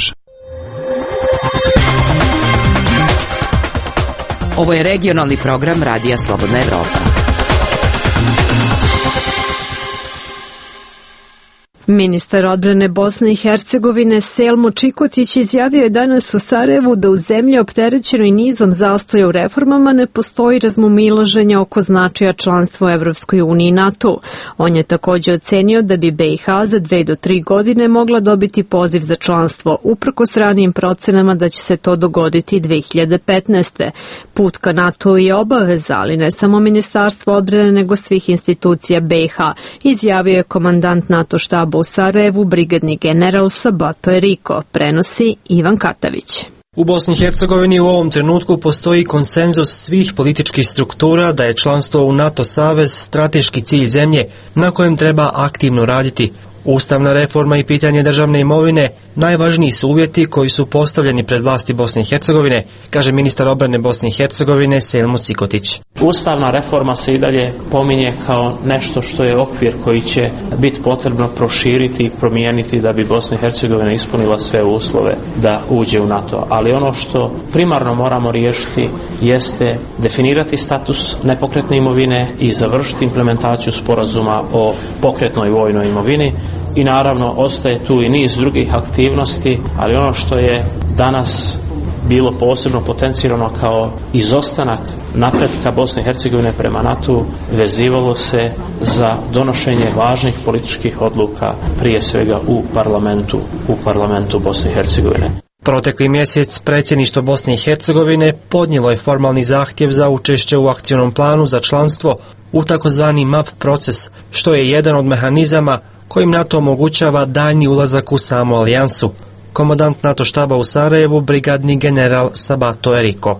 Ovo je regionalni program Radija Slobodna Evropa. Ministar odbrane Bosne i Hercegovine Selmo Čikotić izjavio je danas u Sarajevu da u zemlji opterećenoj nizom zastoja u reformama ne postoji razmomilaženje oko značaja članstva u Evropskoj uniji i NATO. On je također ocenio da bi BiH za 2 do 3 godine mogla dobiti poziv za članstvo, uprkos ranijim procenama da će se to dogoditi 2015. Put ka NATO je obaveza, ali ne samo Ministarstvo odbrane nego svih institucija BiH, izjavio je komandant NATO štaba u Sarajevu, brigadni general Sabato Eriko, prenosi Ivan Katavić. U Bosni i Hercegovini u ovom trenutku postoji konsenzus svih političkih struktura da je članstvo u NATO savez strateški cilj zemlje na kojem treba aktivno raditi. Ustavna reforma i pitanje državne imovine najvažniji su uvjeti koji su postavljeni pred vlasti Bosne i Hercegovine, kaže ministar obrane Bosne i Hercegovine Selmo Čikotić. Ustavna reforma se i dalje pominje kao nešto što je okvir koji će biti potrebno proširiti i promijeniti da bi Bosna i Hercegovina ispunila sve uslove da uđe u NATO. Ali ono što primarno moramo riješiti jeste definirati status nepokretne imovine i završiti implementaciju sporazuma o pokretnoj vojnoj imovini. I naravno ostaje tu i niz drugih aktivnosti, ali ono što je danas bilo posebno potencirano kao izostanak napretka Bosne i Hercegovine prema NATO vezivalo se za donošenje važnih političkih odluka, prije svega u parlamentu Bosne i Hercegovine. Protekli mjesec predsjedništvo Bosne i Hercegovine podnijelo je formalni zahtjev za učešće u akcionom planu za članstvo u takozvani MAP proces, što je jedan od mehanizama kojim NATO omogućava daljnji ulazak u samu alijansu. Komandant NATO štaba u Sarajevu, brigadni general Sabato Eriko.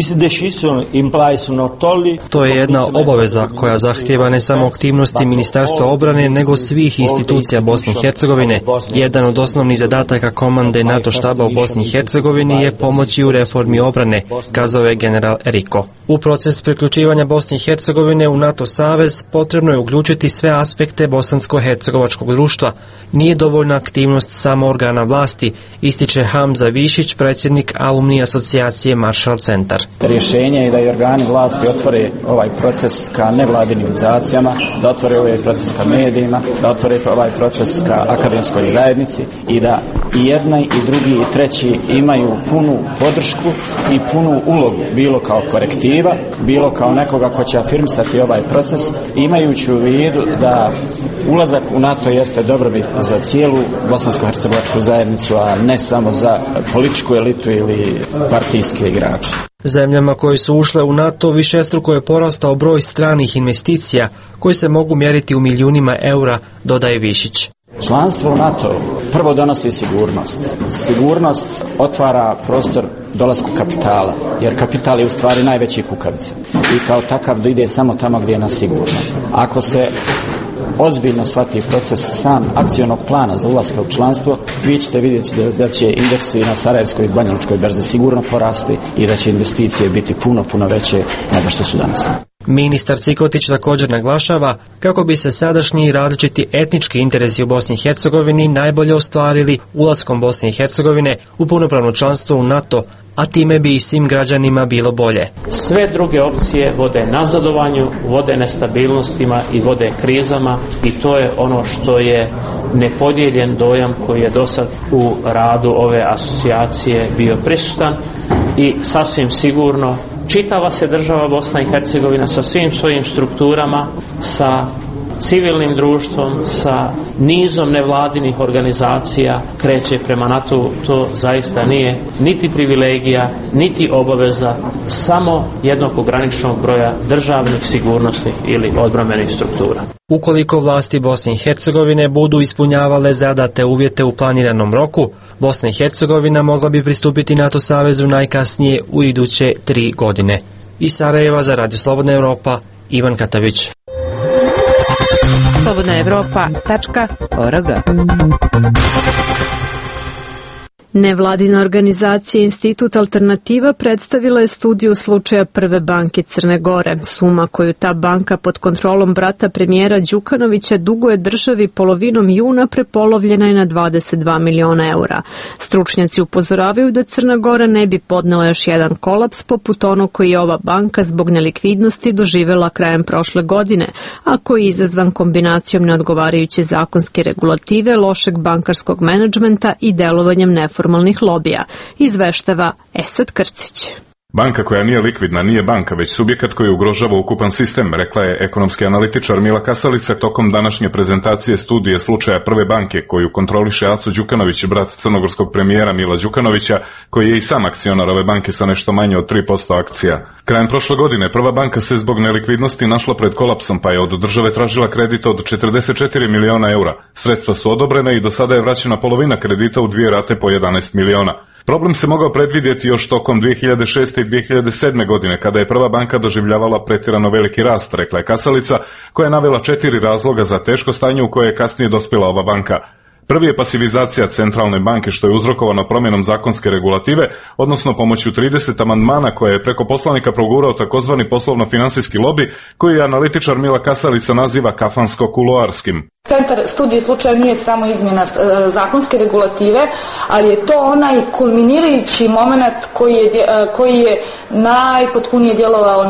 To je jedna obaveza koja zahtijeva ne samo aktivnosti Ministarstva obrane, nego svih institucija Bosne i Hercegovine. Jedan od osnovnih zadataka komande NATO štaba u Bosni i Hercegovini je pomoći u reformi obrane, kazao je general Eriko. U proces priključivanja Bosne i Hercegovine u NATO savez potrebno je uključiti sve aspekte bosansko-hercegovačkog društva. Nije dovoljna aktivnost samo organa vlasti, ističe Hamza Višić, predsjednik alumni asocijacije Marshall Centar. Rješenje je da i organi vlasti otvore ovaj proces ka nevladinim organizacijama, da otvore ovaj proces ka medijima, da otvore ovaj proces ka akademskoj zajednici i da i jedna i drugi i treći imaju punu podršku i punu ulogu, bilo kao korektiva, bilo kao nekoga ko će afirmisati ovaj proces, imajući u vidu da Ulazak u NATO jeste dobrobit za cijelu bosansko-hercegovačku zajednicu, a ne samo za političku elitu ili partijske igrače. Zemljama koje su ušle u NATO višestruko je porastao broj stranih investicija koji se mogu mjeriti u milijunima eura, dodaje Višić. Članstvo u NATO prvo donosi sigurnost. Sigurnost otvara prostor dolasku kapitala, jer kapital je u stvari najveći kukavica i kao takav ide samo tamo gdje je na sigurno. Ako se ozbiljno shvati proces sam akcionog plana za ulaska u članstvo, vi ćete vidjeti da će indeksi na Sarajevskoj i Banjalučkoj berzi sigurno porasti i da će investicije biti puno veće nego što su danas. Ministar Cikotić također naglašava kako bi se sadašnji različiti etnički interesi u Bosni i Hercegovini najbolje ostvarili ulaskom Bosne i Hercegovine u punopravno članstvo u NATO, a time bi i svim građanima bilo bolje. Sve druge opcije vode nazadovanju, vode nestabilnostima i vode krizama i to je ono što je nepodijeljen dojam koji je dosad u radu ove asocijacije bio prisutan i sasvim sigurno čitava se država Bosna i Hercegovina sa svim svojim strukturama, sa civilnim društvom, sa nizom nevladinih organizacija kreće prema NATO. To zaista nije niti privilegija, niti obaveza samo jednog ograničenog broja državnih, sigurnosnih ili odbrambenih struktura. Ukoliko vlasti Bosne i Hercegovine budu ispunjavale zadate uvjete u planiranom roku, Bosna i Hercegovina mogla bi pristupiti NATO savezu najkasnije u iduće 3 godine. Iz Sarajeva za Radio Slobodna Evropa, Ivan Katavić. slobodnaevropa.org. Nevladina organizacija Institut Alternativa predstavila je studiju slučaja Prve banke Crne Gore. Suma koju ta banka pod kontrolom brata premijera Đukanovića duguje državi polovinom juna prepolovljena je na 22 miliona eura. Stručnjaci upozoravaju da Crna Gora ne bi podnela još jedan kolaps poput onog koji je ova banka zbog nelikvidnosti doživjela krajem prošle godine, a koji je izazvan kombinacijom neodgovarajuće zakonske regulative, lošeg bankarskog menadžmenta i delovanjem neformalnih lobija, izveštava Esad Krcić. Banka koja nije likvidna nije banka, već subjekat koji ugrožava ukupan sistem, rekla je ekonomski analitičar Mila Kasalica tokom današnje prezentacije studije slučaja Prve banke koju kontroliše Aco Đukanović, brat crnogorskog premijera Mila Đukanovića, koji je i sam akcionar ove banke sa nešto manje od 3% akcija. Krajem prošle godine Prva banka se zbog nelikvidnosti našla pred kolapsom, pa je od države tražila kredit od 44 miliona eura. Sredstva su odobrene i do sada je vraćena polovina kredita u 2 rate po 11 miliona. Problem se mogao predvidjeti još tokom 2006. i 2007. godine, kada je Prva banka doživljavala pretjerano veliki rast, rekla je Kasalica, koja je navela 4 razloga za teško stanje u koje je kasnije dospjela ova banka. Prvi je pasivizacija centralne banke, što je uzrokovano promjenom zakonske regulative, odnosno pomoću 30 amandmana koje je preko poslanika progurao takozvani poslovno-finansijski lobi, koji je analitičar Mila Kasalica naziva kafansko-kuloarskim. Centar studije slučaja nije samo izmjena zakonske regulative, ali je to onaj kulminirajući moment koji je najpotpunije djelovao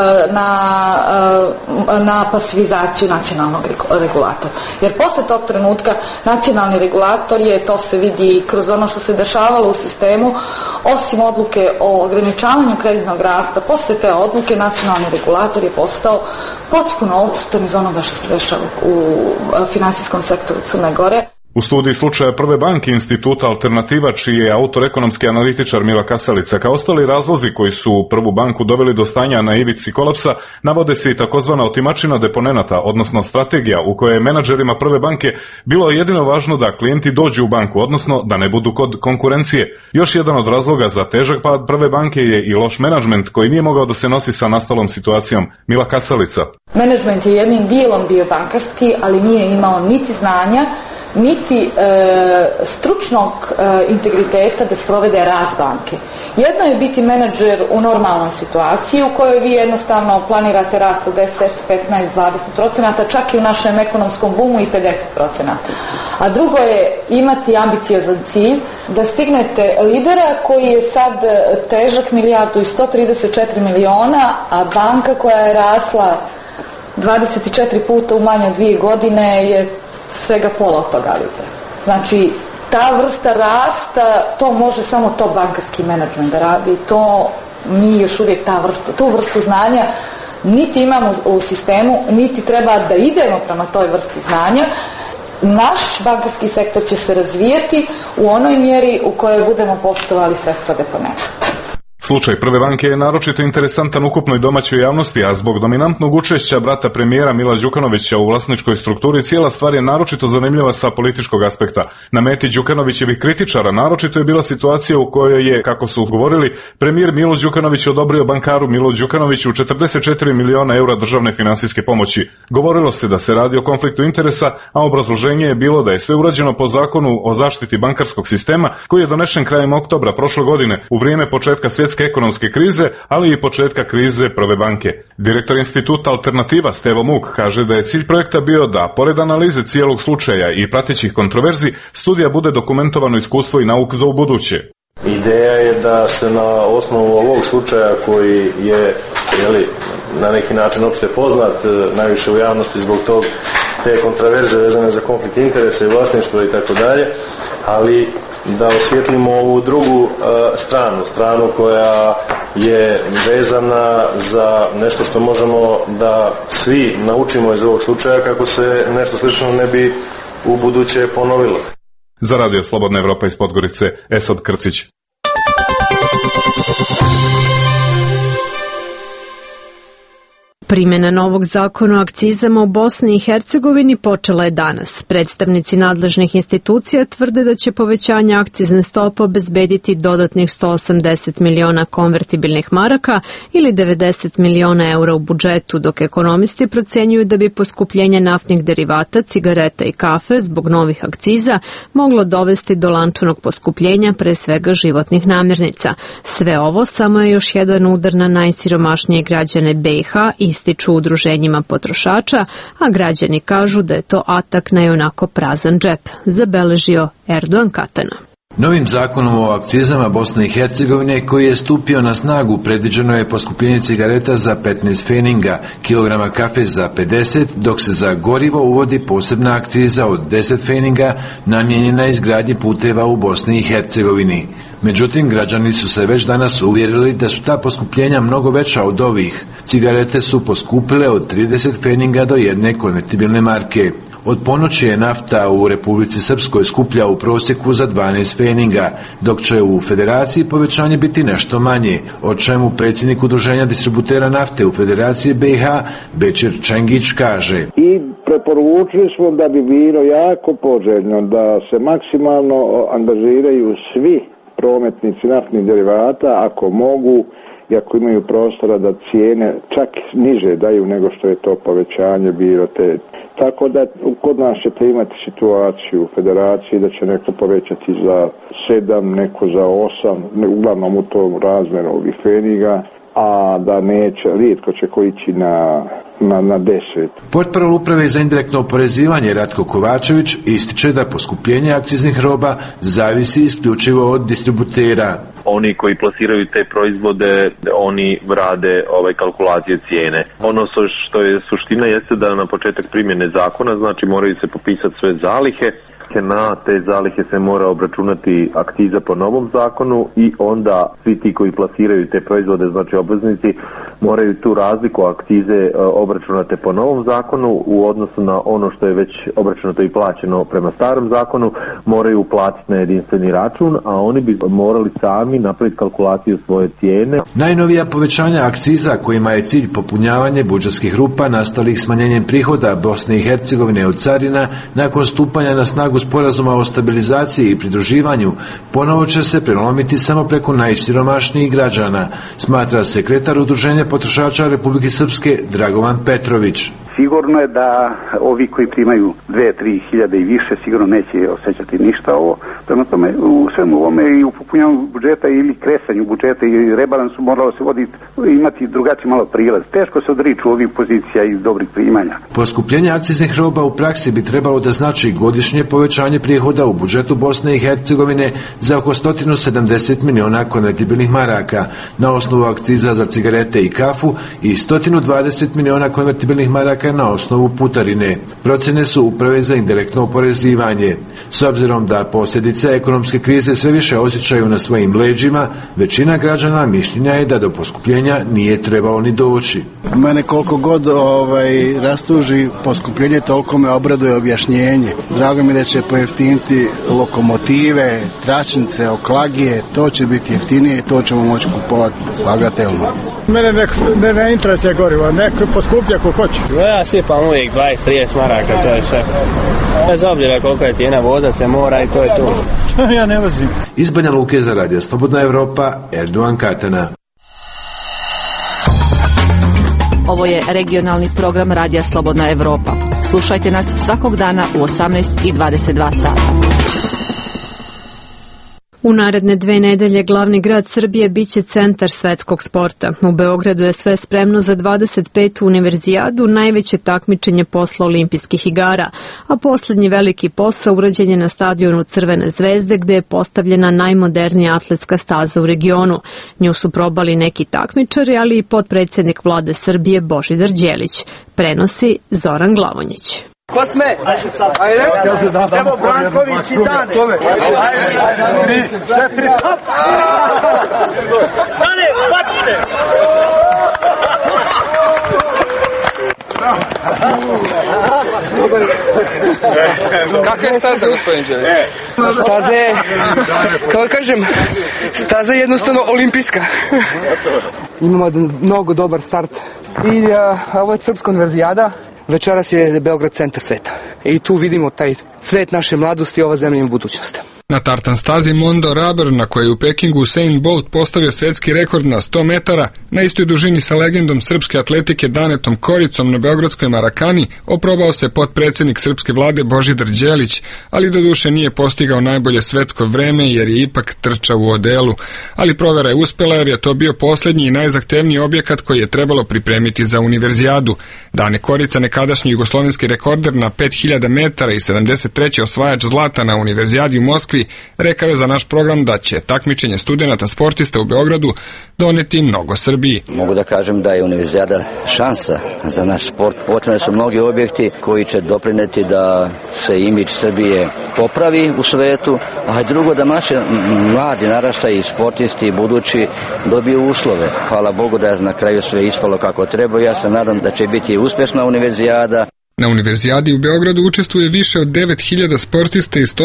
na pasivizaciju nacionalnog regulatora. Jer posle tog trenutka nacionalni regulator je, to se vidi kroz ono što se dešavalo u sistemu, osim odluke o ograničavanju kreditnog rasta, posle te odluke nacionalni regulator je postao potpuno odsutan iz onoga što se dešava u finansijskom sektoru Crne Gore. U studiji slučaja Prve banke Instituta Alternativa, čiji je autor ekonomski analitičar Mila Kasalica, kao ostali razlozi koji su Prvu banku doveli do stanja na ivici kolapsa, navode se i takozvana otimačina deponenata, odnosno strategija u kojoj je menadžerima Prve banke bilo jedino važno da klijenti dođu u banku, odnosno da ne budu kod konkurencije. Još jedan od razloga za težak pad Prve banke je i loš menadžment koji nije mogao da se nosi sa nastalom situacijom. Mila Kasalica. Menadžment je jednim dijelom bio bankarski, ali nije imao niti znanja, niti stručnog integriteta da sprovede rast banke. Jedno je biti menadžer u normalnoj situaciji u kojoj vi jednostavno planirate rast od 10, 15, 20%, čak i u našem ekonomskom bumu i 50%. A drugo je imati ambiciozan cilj da stignete lidera koji je sad težak 1.134 miliona, a banka koja je rasla 24 puta u manje od 2 godine je svega pola od toga libra. Znači, ta vrsta rasta, to može samo top bankarski menadžment da radi. To mi još uvijek tu vrstu znanja niti imamo u sistemu, niti treba da idemo prema toj vrsti znanja. Naš bankarski sektor će se razvijati u onoj mjeri u kojoj budemo poštovali sredstva deponenata. Slučaj Prve banke je naročito interesantan ukupnoj domaćoj javnosti, a zbog dominantnog učešća brata premijera Mila Đukanovića u vlasničkoj strukturi cijela stvar je naročito zanimljiva sa političkog aspekta. Na meti Đukanovićevih kritičara naročito je bila situacija u kojoj je, kako su govorili, premijer Milo Đukanović odobrio bankaru Milo Đukanoviću 44 miliona eura državne finansijske pomoći. Govorilo se da se radi o konfliktu interesa, a obrazloženje je bilo da je sve urađeno po zakonu o zaštiti bankarskog sistema koji je donešen krajem oktobra prošle godine u vrijeme početka svjetske ekonomske krize, ali i početka krize Prve banke. Direktor instituta Alternativa Stevo Muk kaže da je cilj projekta bio da, pored analize cijelog slučaja i pratećih kontroverzi, studija bude dokumentovano iskustvo i nauk za ubuduće. Ideja je da se na osnovu ovog slučaja koji je na neki način opšte poznat najviše u javnosti zbog te kontroverze vezane za konflikt interesa i vlasništva i tako dalje, ali da osvijetlimo ovu drugu stranu koja je vezana za nešto što možemo da svi naučimo iz ovog slučaja kako se nešto slično ne bi u buduće ponovilo. Za Radio Slobodna Evropa iz Podgorice, Esad Krcić. Primjena novog zakona o akcizama u Bosni i Hercegovini počela je danas. Predstavnici nadležnih institucija tvrde da će povećanje akcizne stope obezbediti dodatnih 180 miliona konvertibilnih maraka ili 90 miliona eura u budžetu, dok ekonomisti procenjuju da bi poskupljenje naftnih derivata, cigareta i kafe zbog novih akciza moglo dovesti do lančanog poskupljenja pre svega životnih namirnica. Sve ovo samo je još jedan udar na najsiromašnije građane BiH i ističu udruženjima potrošača, a građani kažu da je to atak na ionako prazan džep, zabeležio Erdogan Katana. Novim zakonom o akcizama Bosne i Hercegovine koji je stupio na snagu predviđeno je poskupljenje cigareta za 15 feninga, kilograma kafe za 50, dok se za gorivo uvodi posebna akciza od 10 feninga namijenjena izgradnji puteva u Bosni i Hercegovini. Međutim, građani su se već danas uvjerili da su ta poskupljenja mnogo veća od ovih. Cigarete su poskupile od 30 feninga do jedne konvertibilne marke. Od ponoći je nafta u Republici Srpskoj skuplja u prosjeku za 12 feninga, dok će u Federaciji povećanje biti nešto manje, o čemu predsjednik udruženja distributera nafte u Federaciji BiH Bećir Čengić kaže. I preporučili smo da bi bilo jako poželjno da se maksimalno angažiraju svi prometnici naftnih derivata ako mogu i ako imaju prostora da cijene čak niže daju nego što je to povećanje bilo te. Tako da kod nas ćete imati situaciju u Federaciji da će neko povećati za 7, neko za 8, uglavnom u tom razmjeru ovih feninga, a da neće, rijetko će ko ići na 10. Portparol uprave za indirektno oporezivanje Ratko Kovačević ističe da poskupljenje akciznih roba zavisi isključivo od distributera. Oni koji plasiraju te proizvode, oni rade kalkulacije cijene. Ono što je suština jeste da na početak primjene zakona, znači moraju se popisati sve zalihe, na te zalihe se mora obračunati akciza po novom zakonu i onda svi ti koji plasiraju te proizvode, znači obveznici, moraju tu razliku akcize obračunate po novom zakonu u odnosu na ono što je već obračunato i plaćeno prema starom zakonu, moraju uplatiti na jedinstveni račun, a oni bi morali sami napraviti kalkulaciju svoje cijene. Najnovija povećanja akciza kojima je cilj popunjavanje budžetskih rupa nastalih smanjenjem prihoda Bosne i Hercegovine od carina nakon stupanja na snagu sporazuma o stabilizaciji i pridruživanju ponovo će se prelomiti samo preko najsiromašnijih građana, smatra sekretar Udruženja potrošača Republike Srpske Dragovan Petrović. Sigurno je da ovi koji primaju 2-3 hiljade i više sigurno neće osjećati ništa ovo. Prema tome, u svemu ovome i u popunjavanju budžeta ili kresanju budžeta i rebalansu moralo se imati drugačiji malo prilaz. Teško se odriču ovih pozicija i dobrih primanja. Poskupljenje akciznih roba u praksi bi trebalo da znači godišnje povećanje povećanje prihoda u budžetu Bosne i Hercegovine za oko 170 miliona konvertibilnih maraka na osnovu akciza za cigarete i kafu i 120 miliona konvertibilnih maraka na osnovu putarine. Procene su Uprave za indirektno oporezivanje. S obzirom da posljedice ekonomske krize sve više osjećaju na svojim leđima, većina građana mišljenja je da do poskupljenja nije trebalo ni doći. Mene koliko god rastuži poskupljenje, toliko me obraduje objašnjenje. Drago mi da će pojeftiniti lokomotive, tračnice, oklagije, to će biti jeftinije i to ćemo moći kupovati bagatelno. Mene ne interesuje gorivo, neko poskuplja ko hoće. Ja sipam uvijek 20-30 maraka, to je sve. Bez obzira koliko je cijena voza, se mora i to je to. Ja ne vozim. Iz Banja Luke za Radio Slobodna Evropa, Erdogan Katana. Ovo je regionalni program Radija Slobodna Evropa. Slušajte nas svakog dana u 18:22 sata. U naredne 2 nedelje glavni grad Srbije biće centar svetskog sporta. U Beogradu je sve spremno za 25. univerzijadu, najveće takmičenje posle olimpijskih igara, a poslednji veliki posao urađen je na stadionu Crvene zvezde, gde je postavljena najmodernija atletska staza u regionu. Nju su probali neki takmičari, ali i potpredsjednik vlade Srbije Božidar Đelić. Prenosi Zoran Glavonjić. Ko sme? Ajde. Evo Branković i Dane. Ajde. 3, 4, stop. Dane, bacite. Kakva je staza, gospodin Đelić? Staza je, kako kažem, staza je jednostavno olimpijska. Imamo mnogo dobar start. I ovo je Srpska univerzijada. Večeras je Beograd centar sveta i tu vidimo taj svet naše mladosti i ova zemlja ima budućnost. Na tartan stazi Mondo Raber, na kojoj u Pekingu Usain Bolt postavio svetski rekord na 100 metara, na istoj dužini sa legendom srpske atletike Danetom Koricom na beogradskoj Marakani, oprobao se potpredsjednik srpske vlade Božidar Đelić, ali doduše nije postigao najbolje svetsko vreme jer je ipak trčao u odelu. Ali provera je uspela jer je to bio posljednji i najzahtevniji objekat koji je trebalo pripremiti za univerzijadu. Dane Korica, nekadašnji jugoslovenski rekorder na 5000 metara i 73. osvajač zlata na univerzijadi u Moskvi, rekao je za naš program da će takmičenje studenata sportista u Beogradu doneti mnogo Srbiji. Mogu da kažem da je univerzijada šansa za naš sport. Potrebni su mnogi objekti koji će doprineti da se imidž Srbije popravi u svetu, a drugo da naši mladi naraštaji sportisti budući dobiju uslove. Hvala Bogu da je na kraju sve ispalo kako treba. Ja se nadam da će biti uspješna univerzijada. Na univerzijadi u Beogradu učestvuje više od 9000 sportista iz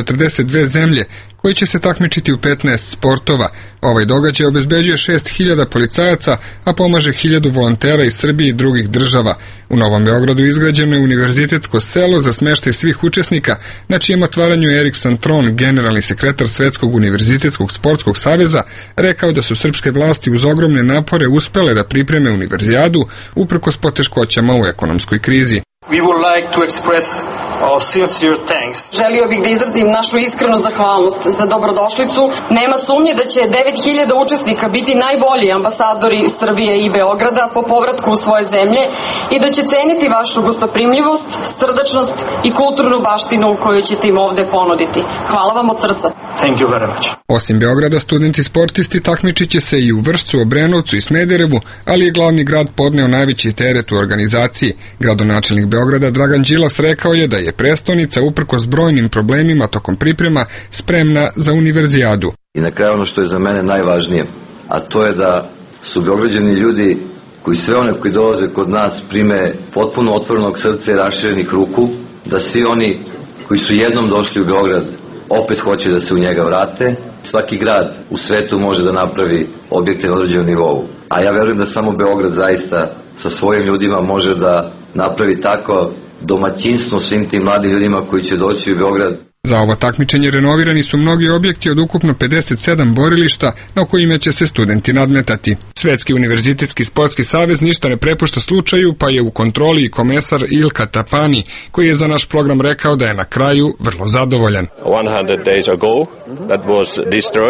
142 zemlje, koji će se takmičiti u 15 sportova. Ovaj događaj obezbeđuje 6000 policajaca, a pomaže 1000 volontera iz Srbije i drugih država. U Novom Beogradu izgrađeno je univerzitetsko selo za smeštaj svih učesnika, na čijem otvaranju je Erik Santron, generalni sekretar Svetskog univerzitetskog sportskog saveza, rekao da su srpske vlasti uz ogromne napore uspele da pripreme univerzijadu uprkos poteškoćama u ekonomskoj krizi. We would like to express our sincere thanks. Želio bih da izrazim našu iskrenu zahvalnost za dobrodošlicu. Nema sumnje da će 9000 učesnika biti najbolji ambasadori Srbije i Beograda po povratku u svoje zemlje i da će ceniti vašu gostoprimljivost, srdačnost i kulturnu baštinu koju ćete im ovde ponuditi. Hvala vam od srca. Thank you very much. Osim Beograda, studenti sportisti takmičit će se i u Vršcu, Obrenovcu i Smederevu, ali je glavni grad podneo najveći teret u organizaciji. Gradonačelnik Beograda Dragan Đilas rekao je da je prestonica uprkos brojnim problemima tokom priprema spremna za univerzijadu. I na kraju ono što je za mene najvažnije, a to je da su Beograđani ljudi koji sve one koji dolaze kod nas prime potpuno otvorenog srca i raširenih ruku, da svi oni koji su jednom došli u Beograd opet hoće da se u njega vrate. Svaki grad u svetu može da napravi objekte na određenom nivou, a ja verujem da samo Beograd zaista sa svojim ljudima može da napravi tako domaćinstvo svim tim mladim ljudima koji će doći u Beograd. Za ovo takmičenje renovirani su mnogi objekti od ukupno 57 borilišta na kojima će se studenti nadmetati. Svetski univerzitetski sportski savez ništa ne prepušta slučaju, pa je u kontroli i komesar Ilka Tapani, koji je za naš program rekao da je na kraju vrlo zadovoljan. 100 days ago that was destroyed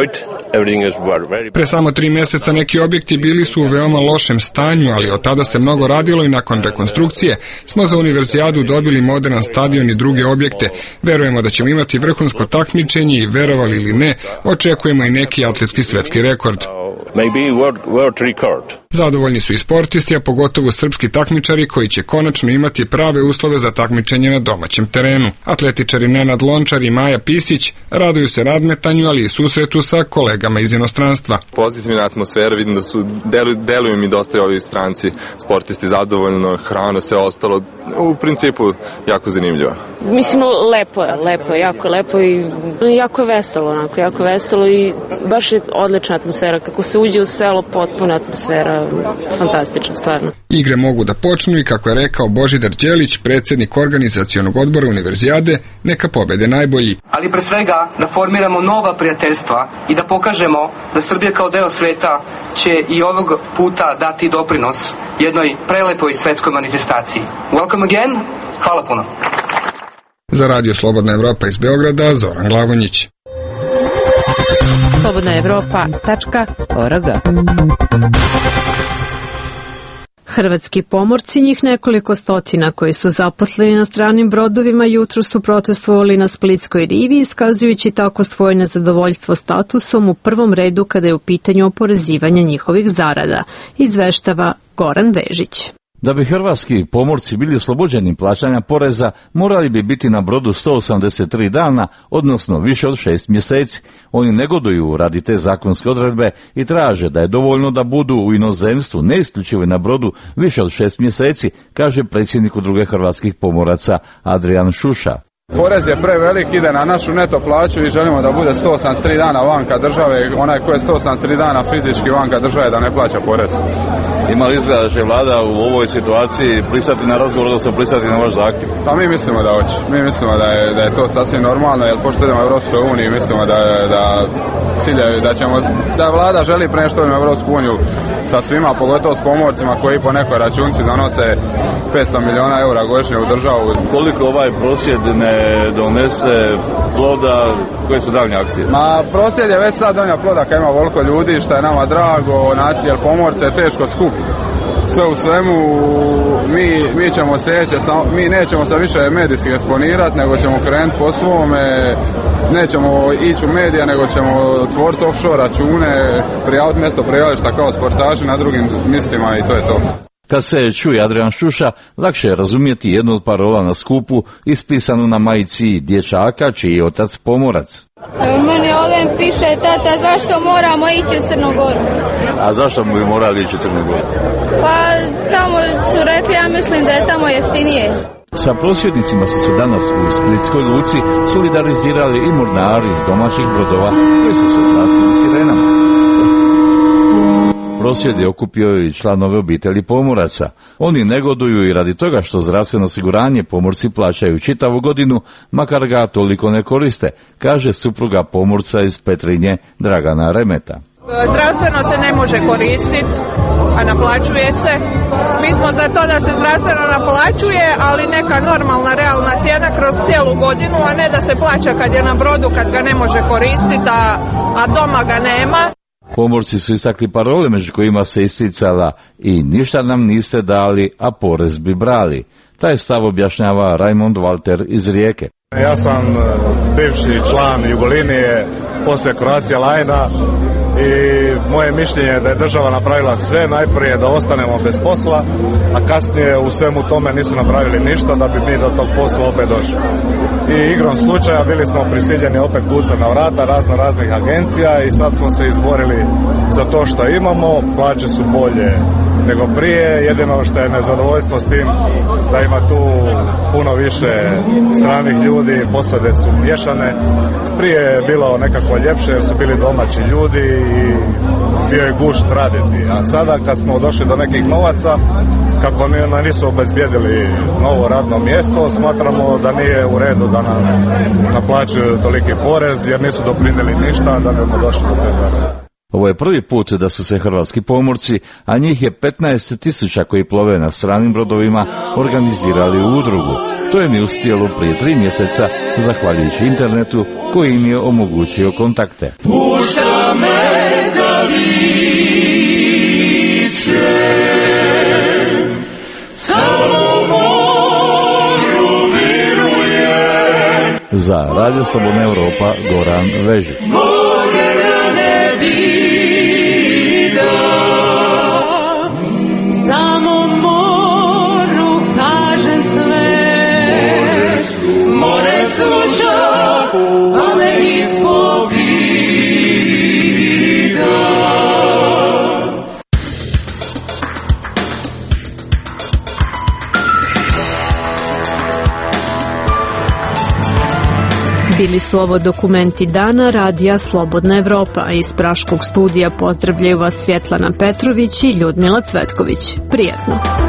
Pre samo 3 mjeseca neki objekti bili su u veoma lošem stanju, ali od tada se mnogo radilo i nakon rekonstrukcije smo za Univerzijadu dobili modern stadion i druge objekte. Verujemo da ćemo imati vrhunsko takmičenje i, verovali ili ne, očekujemo i neki atletski svetski rekord. Zadovoljni su i sportisti, a pogotovo srpski takmičari koji će konačno imati prave uslove za takmičenje na domaćem terenu. Atletičari Nenad Lončar i Maja Pisić raduju se nadmetanju, ali i susretu sa kolegama iz inostranstva. Pozitivna atmosfera, vidim da su, deluju mi dosta i ovi stranci, sportisti zadovoljno, hrana, sve ostalo, u principu jako zanimljivo. Mislim, lepo je, jako lepo i jako je veselo, jako veselo i baš je odlična atmosfera. Kako se uđe u selo, potpuna atmosfera, fantastična, stvarno. Igre mogu da počnu i, kako je rekao Božidar Đelić, predsjednik organizacionog odbora Univerzijade, neka pobede najbolji. Ali pre svega da formiramo nova prijateljstva i da pokažemo da Srbija kao deo sveta će i ovog puta dati doprinos jednoj prelepoj svetskoj manifestaciji. Welcome again, hvala puno. Za Radio Slobodna Evropa iz Beograda, Zoran Glavonjić. slobodnaevropa.org. Hrvatski pomorci, njih nekoliko stotina koji su zaposleni na stranim brodovima, jutro su protestovali na Splitskoj rivi, iskazujući tako svoje nezadovoljstvo statusom, u prvom redu kada je u pitanju oporezivanje njihovih zarada, izveštava Goran Vežić. Da bi hrvatski pomorci bili oslobođeni plaćanja poreza, morali bi biti na brodu 183 dana, odnosno više od 6 mjeseci. Oni negoduju radi te zakonske odredbe i traže da je dovoljno da budu u inozemstvu, ne isključivo na brodu, više od 6 mjeseci, kaže predsjednik Udruge hrvatskih pomoraca Adrian Šuša. Porez je prevelik, ide na našu neto plaću i želimo da bude 183 dana vanka države. Onaj ko je 183 dana fizički vanka države da ne plaća porez. Ima li izgleda da će vlada u ovoj situaciji pristati na razgovor, odnosno pristati na vaš zahtjev? Pa mi mislimo da hoće. Mi mislimo da je to sasvim normalno, jer pošto idemo u Europskoj uniji, mislimo da vlada želi prenešti u Europsku uniju sa svima, pogotovo s pomorcima koji po nekoj računci donose 500 milijuna eura godišnje u državu. Koliko ovaj prosvjed ne donese ploda, koje su daljnje akcije? Prosvjed je već sad donio ploda kad ima voliko ljudi, što je nama drago, znači, jer pomorce je teško skupiti. Sve u svemu, mi nećemo se više medijski eksponirati, nego ćemo krenuti po svome, nećemo ići u medije, nego ćemo otvoriti offshore račune, prijaviti mjesto prijavilišta kao sportaši na drugim mjestima i to je to. Kad se čuje Adrian Šuša, lakše je razumjeti jednu od parola na skupu ispisanu na majici dječaka čiji je otac pomorac. Meni ovdje piše: tata, zašto moramo ići u Crnu Goru? A zašto bi morali ići u Crnu Goru? Pa tamo su rekli, ja mislim da je tamo jeftinije. Sa prosvjednicima su se danas u Splitskoj luci solidarizirali i mornari iz domaćih brodova koji su se oglasili sirenama. Prosvjed je okupio i članove obitelji pomoraca. Oni negoduju i radi toga što zdravstveno osiguranje pomorci plaćaju čitavu godinu, makar ga toliko ne koriste, kaže supruga pomorca iz Petrinje Dragana Remeta. Zdravstveno se ne može koristiti, a naplaćuje se. Mi smo za to da se zdravstveno naplaćuje, ali neka normalna, realna cijena kroz cijelu godinu, a ne da se plaća kad je na brodu, kad ga ne može koristiti, a doma ga nema. Pomorci su istakli parole među kojima se isticala i ništa nam niste dali, a porez bi brali. Taj stav objašnjava Raimond Walter iz Rijeke. Ja sam bivši član Jugolinije poslije Croatia Linea i moje mišljenje je da je država napravila sve, najprije da ostanemo bez posla, a kasnije u svemu tome nisu napravili ništa da bi mi do tog posla opet došli. I igrom slučaja bili smo prisiljeni opet kucati na vrata raznih agencija i sad smo se izborili za to što imamo. Plaće su bolje nego prije, jedino što je nezadovoljstvo s tim da ima tu puno više stranih ljudi, posade su miješane. Prije je bilo nekako ljepše jer su bili domaći ljudi i bio je gušt raditi, a sada kad smo došli do nekih novaca, kako nam nisu obezbijedili novo radno mjesto, smatramo da nije u redu da nam naplaćuju toliki porez jer nisu doprinijeli ništa da bi došli do te zarade. Ovo je prvi put da su se hrvatski pomorci, a njih je 15.000 koji plove na stranim brodovima, organizirali u udrugu. To im je uspjelo prije 3 mjeseca, zahvaljujući internetu koji im je omogućio kontakte. Pušta me da vičem, samo moru virujem. Za Radio Slobodna Evropa, Goran Vežić. Samo moru kažem sve, more sluša, a me ispovida. Bili su ovo dokumenti dana Radija Slobodna Evropa. Iz Praškog studija pozdravljaju vas Svjetlana Petrović i Ljudmila Cvetković. Prijetno!